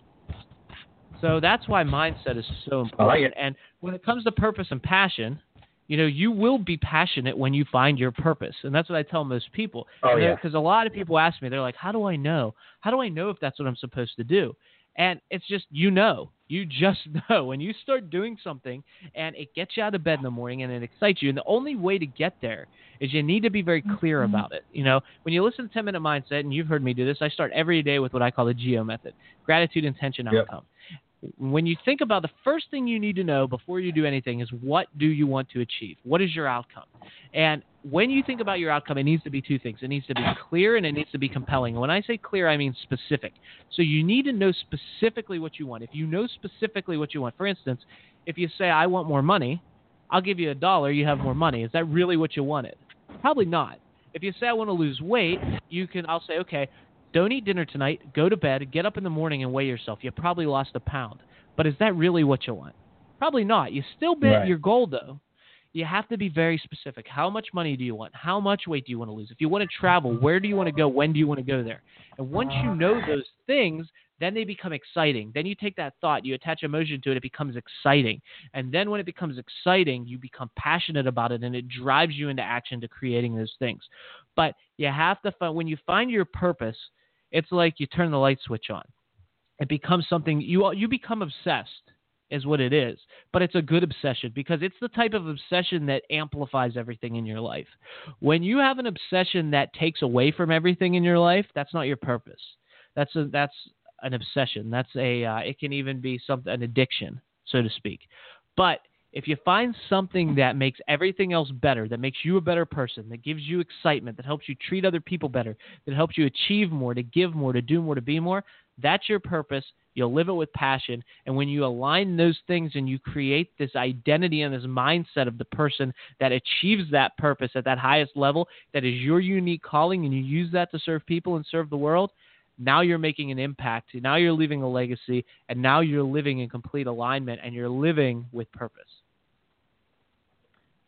So that's why mindset is so important. I like it. And when it comes to purpose and passion, you know, you will be passionate when you find your purpose. And that's what I tell most people. Oh, yeah. Because a lot of people ask me, they're like, how do I know? How do I know if that's what I'm supposed to do? And it's just, you know, you just know. When you start doing something and it gets you out of bed in the morning and it excites you, and the only way to get there is you need to be very clear about it. You know, when you listen to ten minute Mindset, and you've heard me do this, I start every day with what I call the GEO method: gratitude, intention, outcome. Yep. When you think about the first thing you need to know before you do anything is, what do you want to achieve? What is your outcome? And when you think about your outcome, it needs to be two things. It needs to be clear and it needs to be compelling. And when I say clear, I mean specific. So you need to know specifically what you want. If you know specifically what you want, for instance, if you say, I want more money, I'll give you a dollar, you have more money. Is that really what you wanted? Probably not. If you say, I want to lose weight, you can, I'll say, okay, don't eat dinner tonight, go to bed, get up in the morning and weigh yourself. You probably lost a pound. But is that really what you want? Probably not. You still met right. your goal, though. You have to be very specific. How much money do you want? How much weight do you want to lose? If you want to travel, where do you want to go? When do you want to go there? And once you know those things, then they become exciting. Then you take that thought, you attach emotion to it, it becomes exciting. And then when it becomes exciting, you become passionate about it, and it drives you into action to creating those things. But you have to find, when you find your purpose, it's like you turn the light switch on. It becomes something, you you become obsessed is what it is. But it's a good obsession, because it's the type of obsession that amplifies everything in your life. When you have an obsession that takes away from everything in your life, that's not your purpose. That's a, that's an obsession. That's a uh, it can even be something, an addiction, so to speak. But if you find something that makes everything else better, that makes you a better person, that gives you excitement, that helps you treat other people better, that helps you achieve more, to give more, to do more, to be more, that's your purpose. You'll live it with passion. And when you align those things and you create this identity and this mindset of the person that achieves that purpose at that highest level, that is your unique calling, and you use that to serve people and serve the world, now you're making an impact. Now you're leaving a legacy, and now you're living in complete alignment, and you're living with purpose.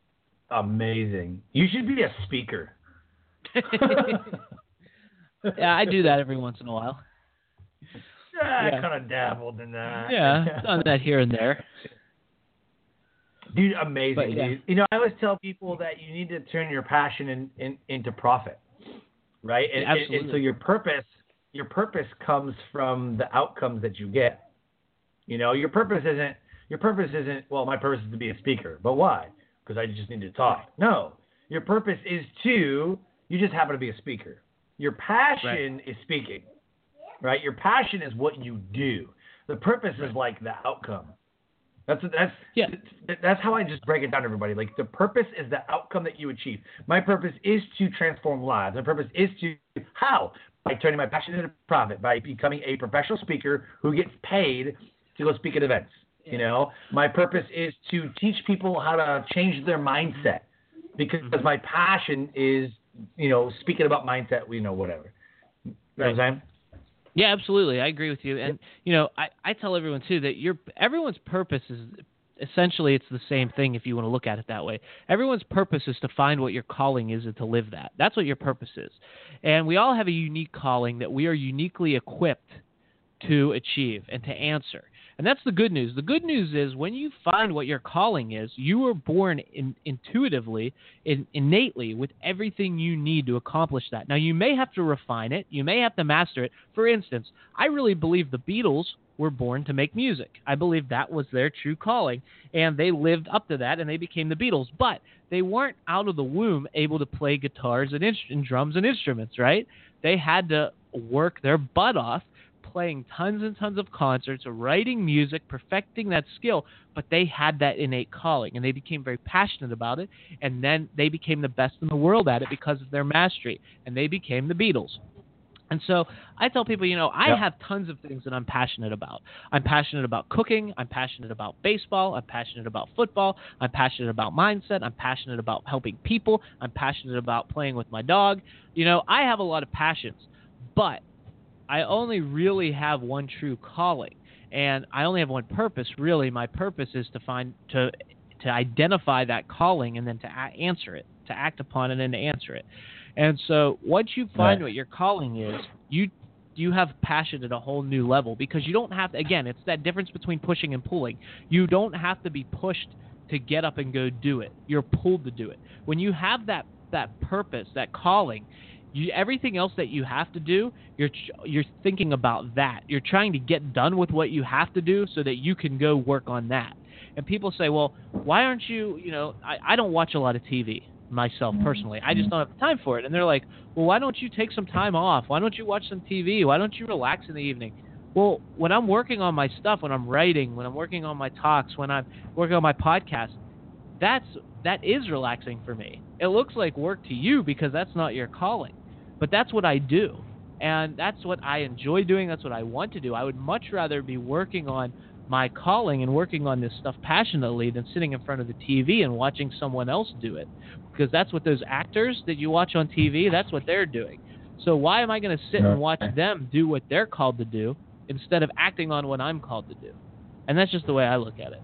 Amazing. You should be a speaker. Yeah, I do that every once in a while. Yeah, Yeah. I kind of dabbled in that. Yeah, done that here and there. Dude, amazing, But, yeah. dude. You know, I always tell people that you need to turn your passion in, in, into profit, right? And, Yeah, and, absolutely. and so your purpose, your purpose comes from the outcomes that you get. You know, your purpose isn't your purpose isn't well, my purpose is to be a speaker, but why? Because I just need to talk. No, your purpose is to you just happen to be a speaker. Your passion Right. is speaking, right? Your passion is what you do. The purpose is like the outcome. That's that's Yeah. that's how I just break it down to everybody. Like the purpose is the outcome that you achieve. My purpose is to transform lives. My purpose is to how? By turning my passion into profit, by becoming a professional speaker who gets paid to go speak at events. Yeah. You know, my purpose is to teach people how to change their mindset because Mm-hmm. my passion is, you know, speaking about mindset. You know, whatever. You know what I'm saying? Yeah, absolutely. I agree with you. And, you know, I, I tell everyone, too, that your everyone's purpose is essentially it's the same thing if you want to look at it that way. Everyone's purpose is to find what your calling is and to live that. That's what your purpose is. And we all have a unique calling that we are uniquely equipped to achieve and to answer. And that's the good news. The good news is when you find what your calling is, you are born in, intuitively, in, innately, with everything you need to accomplish that. Now, you may have to refine it. You may have to master it. For instance, I really believe the Beatles were born to make music. I believe that was their true calling, and they lived up to that, and they became the Beatles. But they weren't out of the womb able to play guitars and, inst- and drums and instruments, right? They had to work their butt off playing tons and tons of concerts, writing music, perfecting that skill, but they had that innate calling, and they became very passionate about it, and then they became the best in the world at it because of their mastery, and they became the Beatles. And so I tell people, you know, I Yep. have tons of things that I'm passionate about. I'm passionate about cooking. I'm passionate about baseball. I'm passionate about football. I'm passionate about mindset. I'm passionate about helping people. I'm passionate about playing with my dog. You know, I have a lot of passions, but I only really have one true calling, and I only have one purpose. Really, my purpose is to find to to identify that calling and then to a- answer it, to act upon it and to answer it. And so, once you find Right. what your calling is, you you have passion at a whole new level because you don't have to. Again, it's that difference between pushing and pulling. You don't have to be pushed to get up and go do it. You're pulled to do it. When you have that that purpose, that calling. You, everything else that you have to do, you're you're thinking about that. You're trying to get done with what you have to do so that you can go work on that. And people say, well, why aren't you, you know, I, I don't watch a lot of T V myself personally. I just don't have time for it. And they're like, well, why don't you take some time off? Why don't you watch some T V? Why don't you relax in the evening? Well, when I'm working on my stuff, when I'm writing, when I'm working on my talks, when I'm working on my podcast, that's that is relaxing for me. It looks like work to you because that's not your calling. But that's what I do. And that's what I enjoy doing. That's what I want to do. I would much rather be working on my calling and working on this stuff passionately than sitting in front of the T V and watching someone else do it. Because that's what those actors that you watch on T V, that's what they're doing. So why am I going to sit and watch them do what they're called to do instead of acting on what I'm called to do? And that's just the way I look at it.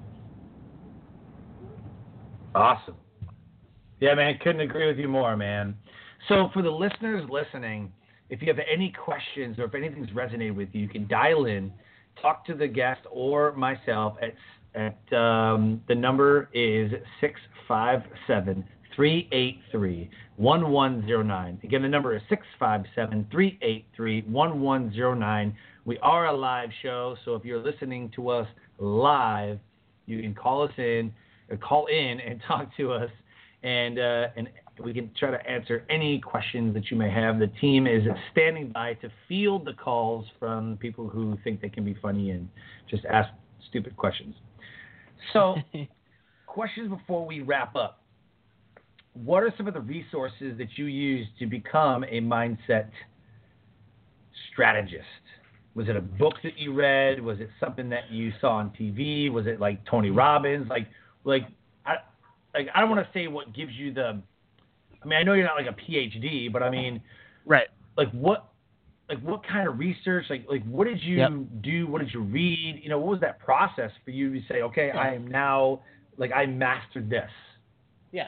Awesome. Yeah, man, couldn't agree with you more, man. So for the listeners listening, if you have any questions or if anything's resonated with you, you can dial in, talk to the guest or myself at, at um, the number is six five seven, three eight three, one one zero nine. Again, the number is six five seven, three eight three, one one zero nine. We are a live show, so if you're listening to us live, you can call us in, or call in and talk to us, and uh, and we can try to answer any questions that you may have. The team is standing by to field the calls from people who think they can be funny and just ask stupid questions. So, questions before we wrap up. What are some of the resources that you use to become a mindset strategist? Was it a book that you read? Was it something that you saw on T V? Was it like Tony Robbins? Like, like I, like I don't want to say what gives you the. I mean, I know you're not like a P H D, but I mean, right? Like what, like what kind of research? Like, like what did you Yep. do? What did you read? You know, what was that process for you to say, okay, I am now like I mastered this? Yeah.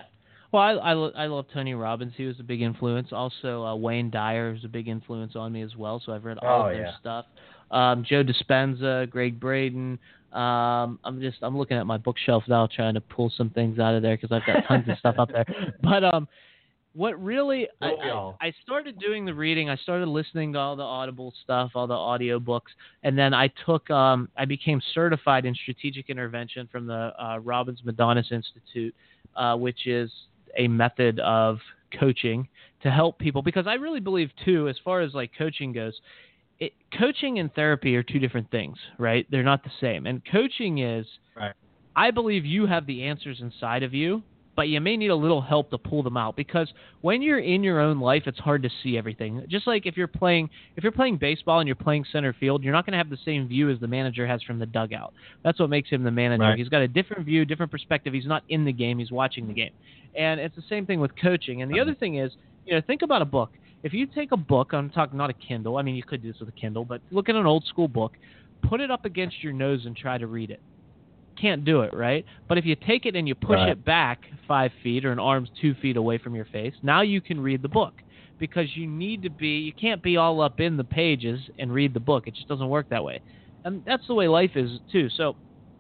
Well, I, I, lo- I love Tony Robbins. He was a big influence. Also, uh, Wayne Dyer was a big influence on me as well. So I've read all Oh, of their yeah. stuff. Um, Joe Dispenza, Greg Braden. Um, I'm just I'm looking at my bookshelf now, trying to pull some things out of there because I've got tons of stuff up there. But um, what really I, Don't we I, all? I started doing the reading. I started listening to all the Audible stuff, all the audio books, and then I took um, I became certified in strategic intervention from the uh, Robbins Madonis Institute, uh, which is a method of coaching to help people, because I really believe too, as far as like coaching goes, it, coaching and therapy are two different things, right? They're not the same. And coaching is, Right. I believe you have the answers inside of you, but you may need a little help to pull them out, because when you're in your own life, it's hard to see everything. Just like if you're playing, if you're playing baseball and you're playing center field, you're not going to have the same view as the manager has from the dugout. That's what makes him the manager. Right. He's got a different view, different perspective. He's not in the game. He's watching the game. And it's the same thing with coaching. And the other thing is, you know, think about a book. If you take a book, I'm talking not a Kindle. I mean, you could do this with a Kindle, but look at an old school book, put it up against your nose and try to read it. Can't do it, right? But if you take it and you push Right. it back five feet or an arm's two feet away from your face, now you can read the book, because you need to be, you can't be all up in the pages and read the book. It just doesn't work that way. And that's the way life is too. So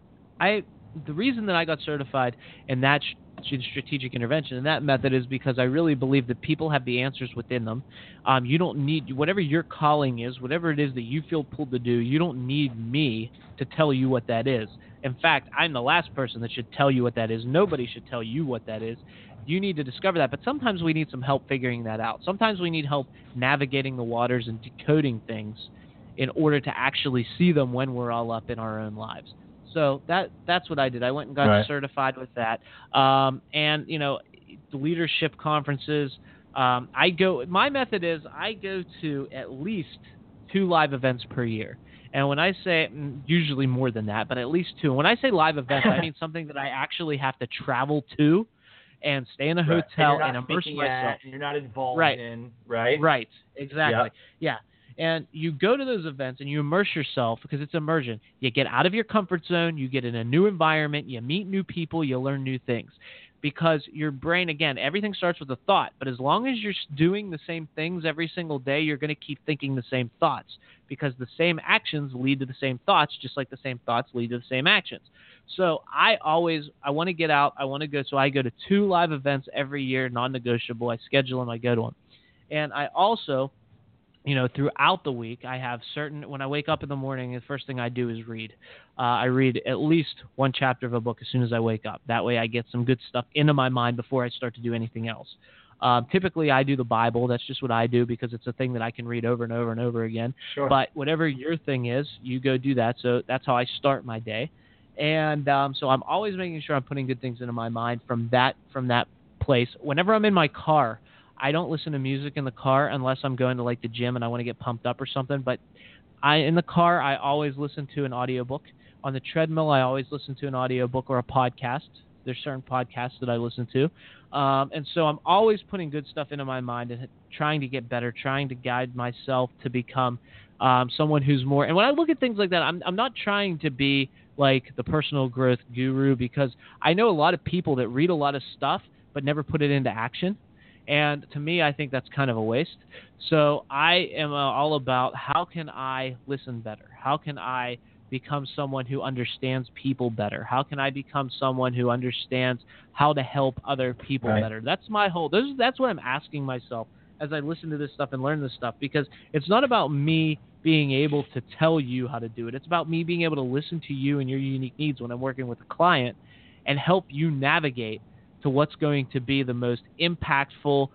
I, the reason that I got certified in that strategic intervention and that method is because I really believe that people have the answers within them. Um, you don't need, whatever your calling is, whatever it is that you feel pulled to do, you don't need me to tell you what that is. In fact, I'm the last person that should tell you what that is. Nobody should tell you what that is. You need to discover that. But sometimes we need some help figuring that out. Sometimes we need help navigating the waters and decoding things in order to actually see them when we're all up in our own lives. So that that's what I did. I went and got Right. certified with that. Um, and, you know, leadership conferences, um, I go, my method is I go to at least two live events per year. And when I say, usually more than that, but at least two. And when I say live events, I mean something that I actually have to travel to and stay in a Right. hotel and, you're and not immerse speaking myself. at, and you're not involved Right. in, right? Right, exactly. Yep. Yeah. And you go to those events and you immerse yourself, because it's immersion. You get out of your comfort zone, you get in a new environment, you meet new people, you learn new things. Because your brain, again, everything starts with a thought. But as long as you're doing the same things every single day, you're going to keep thinking the same thoughts, because the same actions lead to the same thoughts, just like the same thoughts lead to the same actions. So I always, I want to get out, I want to go, so I go to two live events every year, non-negotiable. I schedule them, I go to them. And I also, you know, throughout the week, I have certain, when I wake up in the morning, the first thing I do is read. Uh, I read at least one chapter of a book as soon as I wake up. That way I get some good stuff into my mind before I start to do anything else. Um, typically, I do the Bible. That's just what I do, because it's a thing that I can read over and over and over again. Sure. But whatever your thing is, you go do that. So that's how I start my day. And um, so I'm always making sure I'm putting good things into my mind from that from that place. Whenever I'm in my car, I don't listen to music in the car unless I'm going to like the gym and I want to get pumped up or something. But I in the car, I always listen to an audiobook. On the treadmill, I always listen to an audiobook or a podcast. There's certain podcasts that I listen to. Um, and so I'm always putting good stuff into my mind and trying to get better, trying to guide myself to become um, someone who's more. And when I look at things like that, I'm, I'm not trying to be like the personal growth guru, because I know a lot of people that read a lot of stuff but never put it into action. And to me, I think that's kind of a waste. So I am uh, all about how can I listen better? How can I become someone who understands people better? How can I become someone who understands how to help other people Right. better? That's my whole, those, that's what I'm asking myself as I listen to this stuff and learn this stuff, because it's not about me being able to tell you how to do it. It's about me being able to listen to you and your unique needs when I'm working with a client and help you navigate to what's going to be the most impactful,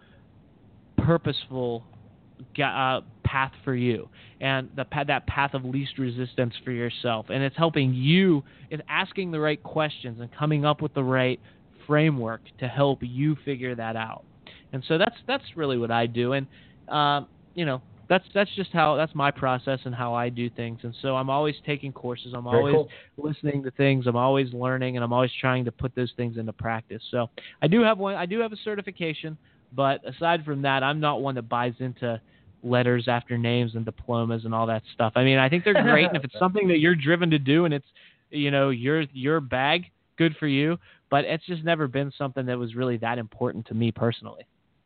purposeful uh, path for you, and the that path of least resistance for yourself. And it's helping you, it's asking the right questions and coming up with the right framework to help you figure that out. And so that's that's really what I do. And um, you know, that's that's just how that's my process and how I do things. And so I'm always taking courses. I'm Very always cool. listening to things. I'm always learning, and I'm always trying to put those things into practice. So I do have one. I do have a certification, but aside from that, I'm not one that buys into letters after names and diplomas and all that stuff. I mean, I think they're great, and if it's something that you're driven to do and it's, you know, your your bag, good for you. but it's just never been something that was really that important to me personally.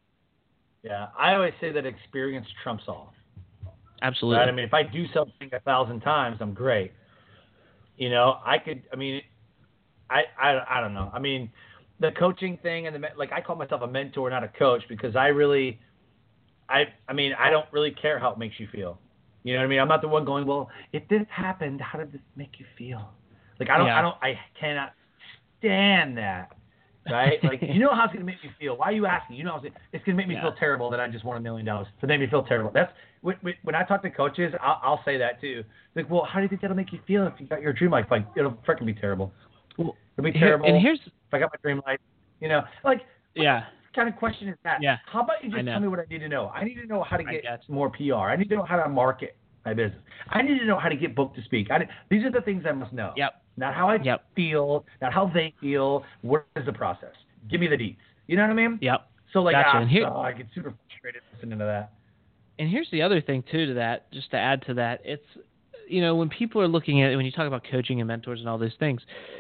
Yeah, I always say that experience trumps all. Absolutely. Right? I mean, if I do something a thousand times, I'm great. You know, I could, I mean, I, I, I don't know. I mean, the coaching thing and the, like, I call myself a mentor, not a coach, because I really, I, I mean, I don't really care how it makes you feel. You know what I mean? I'm not the one going, well, if this happened, how did this make you feel? Like, I don't, yeah. I don't, I cannot stand that. Right? Like, you know how it's going to make me feel. Why are you asking? You know, it's going to make me yeah. feel terrible that I just won a million dollars. So it made me feel terrible. That's when, when I talk to coaches, I'll, I'll say that too. Like, well, how do you think that'll make you feel if you got your dream life? Like, it'll freaking be terrible. Well, it'll be here, terrible. And here's, if I got my dream life, you know, like, yeah. what kind of question is that? Yeah. How about you just tell me what I need to know? I need to know how to get more P R. I need to know how to market my business. I need to know how to get booked to speak. I need, these are the things I must know. Yep. Not how I yep. feel, not how they feel. What is the process? Give me the deets. You know what I mean? Yep. So, like, gotcha. ah, and here, oh, I get super frustrated listening to that. And here's the other thing, too, to that, just to add to that. It's, you know, when people are looking at it, when you talk about coaching and mentors and all those things,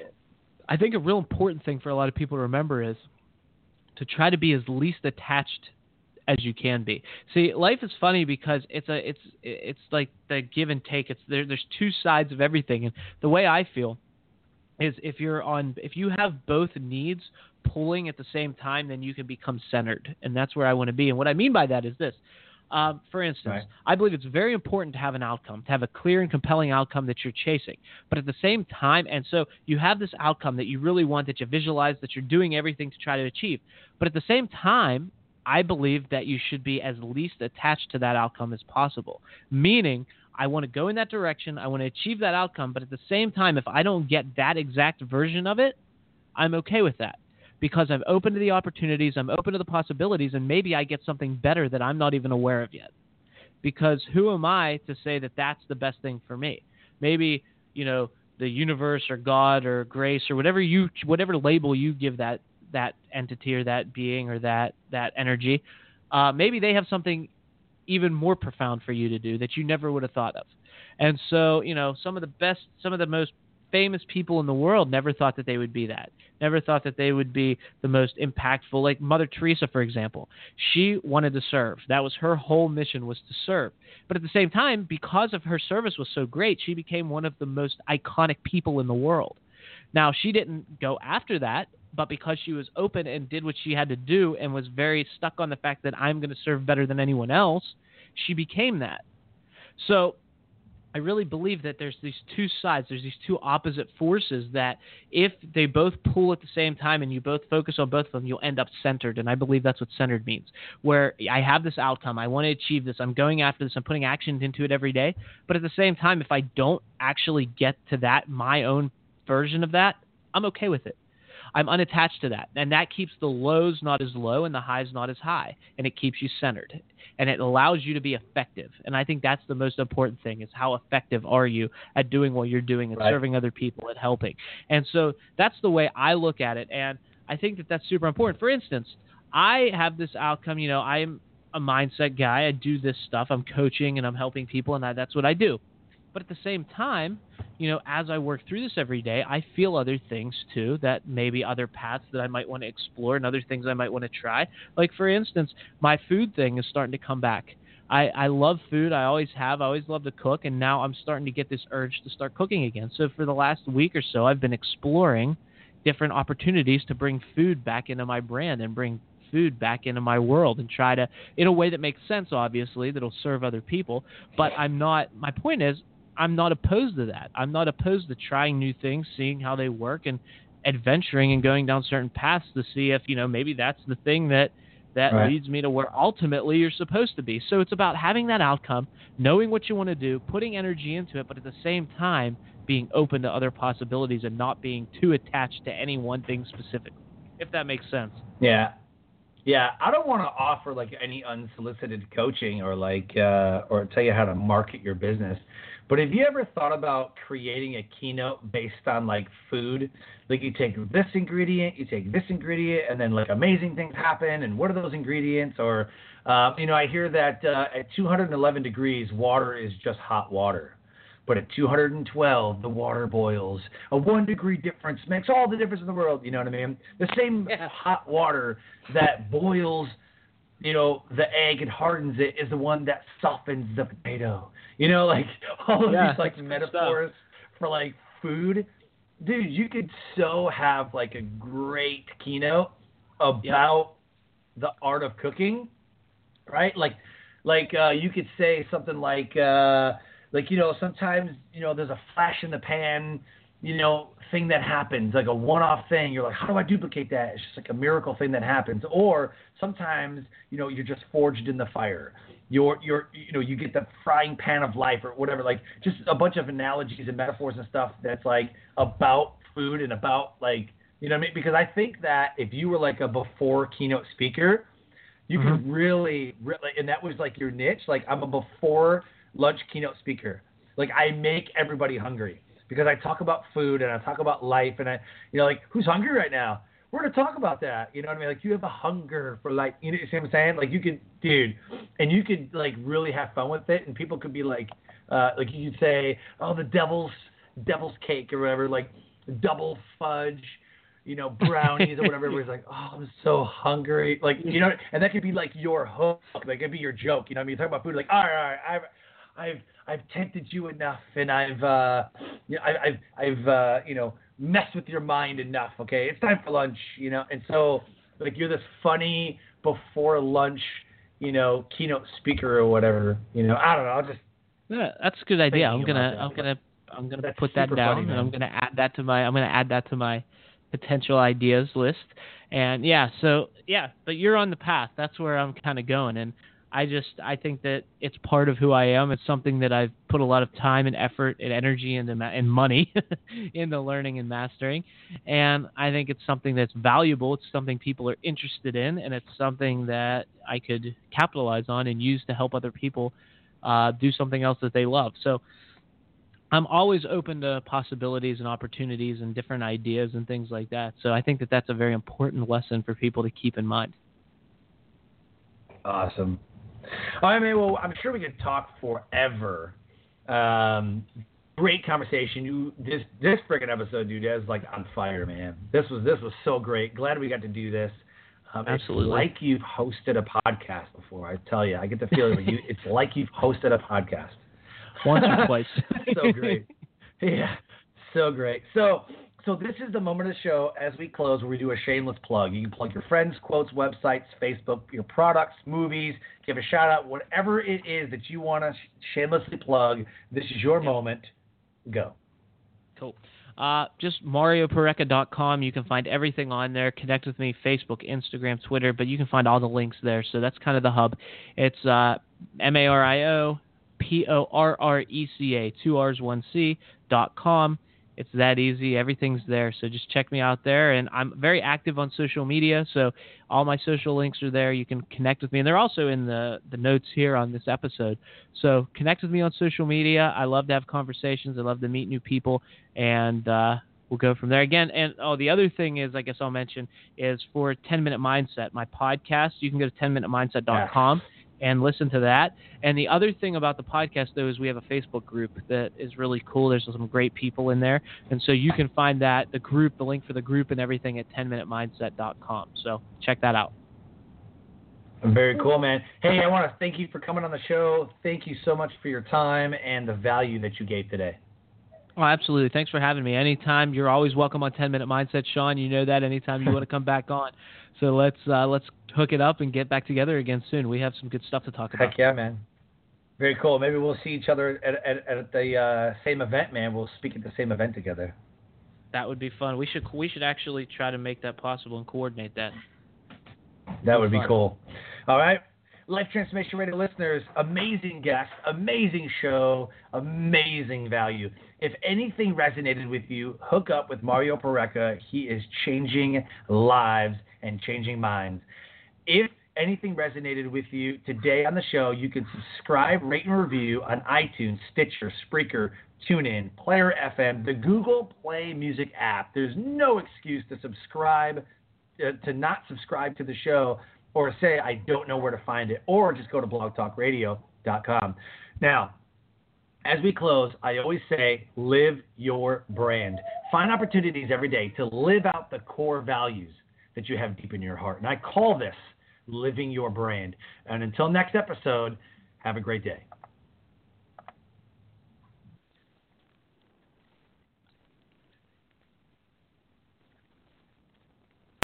I think a real important thing for a lot of people to remember is to try to be as least attached as you can be. See, life is funny because it's a, it's, it's like the give and take. It's there. There's two sides of everything, and the way I feel is if you're on, if you have both needs pulling at the same time, then you can become centered, and that's where I want to be. And what I mean by that is this. Um, for instance, right. I believe it's very important to have an outcome, to have a clear and compelling outcome that you're chasing. But at the same time, and so you have this outcome that you really want, that you visualize, that you're doing everything to try to achieve. But at the same time, I believe that you should be as least attached to that outcome as possible. Meaning, I want to go in that direction, I want to achieve that outcome, but at the same time, if I don't get that exact version of it, I'm okay with that. Because I'm open to the opportunities, I'm open to the possibilities, and maybe I get something better that I'm not even aware of yet. Because who am I to say that that's the best thing for me? Maybe, you know, the universe or God or grace or whatever you, whatever label you give that that entity or that being or that that energy, uh, maybe they have something even more profound for you to do that you never would have thought of. And so, you know, some of the best, some of the most famous people in the world never thought that they would be that. Never thought that they would be the most impactful. Like Mother Teresa, for example. She wanted to serve. That was her whole mission, was to serve. But at the same time, because of her service was so great, she became one of the most iconic people in the world. Now, she didn't go after that, but because she was open and did what she had to do and was very stuck on the fact that I'm going to serve better than anyone else, she became that. So I really believe that there's these two sides, there's these two opposite forces that if they both pull at the same time and you both focus on both of them, you'll end up centered. And I believe that's what centered means, where I have this outcome, I want to achieve this, I'm going after this, I'm putting action into it every day. But at the same time, if I don't actually get to that, my own version of that, I'm okay with it. I'm unattached to that. And that keeps the lows not as low and the highs not as high. And it keeps you centered. And it allows you to be effective. And I think that's the most important thing, is how effective are you at doing what you're doing, at right. serving other people, at helping. And so that's the way I look at it. And I think that that's super important. For instance, I have this outcome, you know, I'm a mindset guy. I do this stuff. I'm coaching and I'm helping people, and I, that's what I do. But at the same time, you know, as I work through this every day, I feel other things too, that maybe other paths that I might want to explore and other things I might want to try. Like, for instance, my food thing is starting to come back. I, I love food. I always have. I always love to cook. And now I'm starting to get this urge to start cooking again. So for the last week or so, I've been exploring different opportunities to bring food back into my brand and bring food back into my world and try to, in a way that makes sense, obviously, that'll serve other people. But I'm not, my point is, I'm not opposed to that. I'm not opposed to trying new things, seeing how they work, and adventuring and going down certain paths to see if, you know, maybe that's the thing that, that right. leads me to where ultimately you're supposed to be. So it's about having that outcome, knowing what you want to do, putting energy into it, but at the same time being open to other possibilities and not being too attached to any one thing specifically, if that makes sense. Yeah. Yeah, I don't want to offer like any unsolicited coaching or like uh, or tell you how to market your business. But have you ever thought about creating a keynote based on like food? Like you take this ingredient, you take this ingredient, and then like amazing things happen. And what are those ingredients? Or, uh, you know, I hear that uh, at two hundred eleven degrees, water is just hot water. but at two hundred twelve, the water boils. A one degree difference makes all the difference in the world. You know what I mean? The same Yeah. hot water that boils, you know, the egg and hardens it is the one that softens the potato. You know, like all of Yeah, these like that's good metaphors for like food. Dude, you could so have like a great keynote about the art of cooking, right? Like, like uh, you could say something like, uh, like you know, sometimes you know there's a flash in the pan, you know, thing that happens, like a one-off thing. You're like, how do I duplicate that? It's just like a miracle thing that happens. Or sometimes, you know, you're just forged in the fire. You're, you're, you know, you get the frying pan of life or whatever. Like just a bunch of analogies and metaphors and stuff that's like about food and about like, you know what I mean? Because I think that if you were like a before keynote speaker, you Mm-hmm. could really, really, and that was like your niche. Like I'm a before lunch keynote speaker. Like I make everybody hungry because I talk about food and I talk about life and I, you know, like who's hungry right now? We're going to talk about that. You know what I mean? Like you have a hunger for like, you know what I'm saying? Like you could, dude, and you could like really have fun with it. And people could be like, uh, like you could say, oh, the devil's, devil's cake or whatever, like double fudge, you know, brownies or whatever. Everybody's like, oh, I'm so hungry. Like, you know, and that could be like your hook. Like, it could be your joke. You know what I mean? You talk about food, like, all right, all right, I've, I've, I've tempted you enough, and I've, uh, you know, I, I've, I've, uh, you know, messed with your mind enough. Okay, it's time for lunch. You know, and so like you're this funny before lunch, you know, keynote speaker or whatever. You know, I don't know. I'll just Yeah, that's a good idea. I'm thinking gonna, about that. I'm gonna, I'm gonna That's put that super down, funny, and I'm man. gonna add that to my, I'm gonna add that to my potential ideas list. And yeah, so yeah, but you're on the path. That's where I'm kind of going, and I just, I think that it's part of who I am. It's something that I've put a lot of time and effort and energy into, ma- and money into learning and mastering. And I think it's something that's valuable. It's something people are interested in, and it's something that I could capitalize on and use to help other people uh, do something else that they love. So I'm always open to possibilities and opportunities and different ideas and things like that. So I think that that's a very important lesson for people to keep in mind. Awesome. All right, man. Well, I'm sure we could talk forever. Um, great conversation. You this this freaking episode, dude, is like on fire, man. This was this was so great. Glad we got to do this. Um, Absolutely. It's like you've hosted a podcast before. I tell you, I get the feeling that you. It's like you've hosted a podcast. Once or twice. So great. Yeah, so great. So. So this is the moment of the show as we close where we do a shameless plug. You can plug your friends, quotes, websites, Facebook, your products, movies, give a shout out, whatever it is that you want to shamelessly plug. This is your moment. Go. Cool. Uh, just mario pareca dot com. You can find everything on there. Connect with me, Facebook, Instagram, Twitter, but you can find all the links there. So that's kind of the hub. It's uh, M A R I O P O R R E C A, two R's, one C, dot com. It's that easy. Everything's there. So just check me out there. And I'm very active on social media. So all my social links are there. You can connect with me. And they're also in the, the notes here on this episode. So connect with me on social media. I love to have conversations. I love to meet new people. And uh, we'll go from there again. And oh, the other thing is, I guess I'll mention, is for ten minute Mindset, my podcast. You can go to ten minute mindset dot com. And listen to that. And the other thing about the podcast, though, is we have a Facebook group that is really cool. There's some great people in there. And so you can find that, the group, the link for the group and everything at ten minute mindset dot com. So check that out. Very cool, man. Hey, I want to thank you for coming on the show. Thank you so much for your time and the value that you gave today. Oh, absolutely. Thanks for having me. Anytime, you're always welcome on ten minute Mindset, Sean. You know that. Anytime you want to come back on. So let's uh, let's hook it up and get back together again soon. We have some good stuff to talk about. Heck yeah, man. Very cool. Maybe we'll see each other at, at, at the uh, same event, man. We'll speak at the same event together. That would be fun. We should we should actually try to make that possible and coordinate that. That would be fun. cool. All right. Life Transformation Radio listeners, amazing guest, amazing show, amazing value. If anything resonated with you, hook up with Mario Pareca. He is changing lives and changing minds. If anything resonated with you today on the show, you can subscribe, rate, and review on iTunes, Stitcher, Spreaker, TuneIn, Player F M, the Google Play Music app. There's no excuse to subscribe, uh, to not subscribe to the show, or say, I don't know where to find it, or just go to blog talk radio dot com. Now, As we close, I always say, live your brand. Find opportunities every day to live out the core values that you have deep in your heart. And I call this living your brand. And until next episode, have a great day.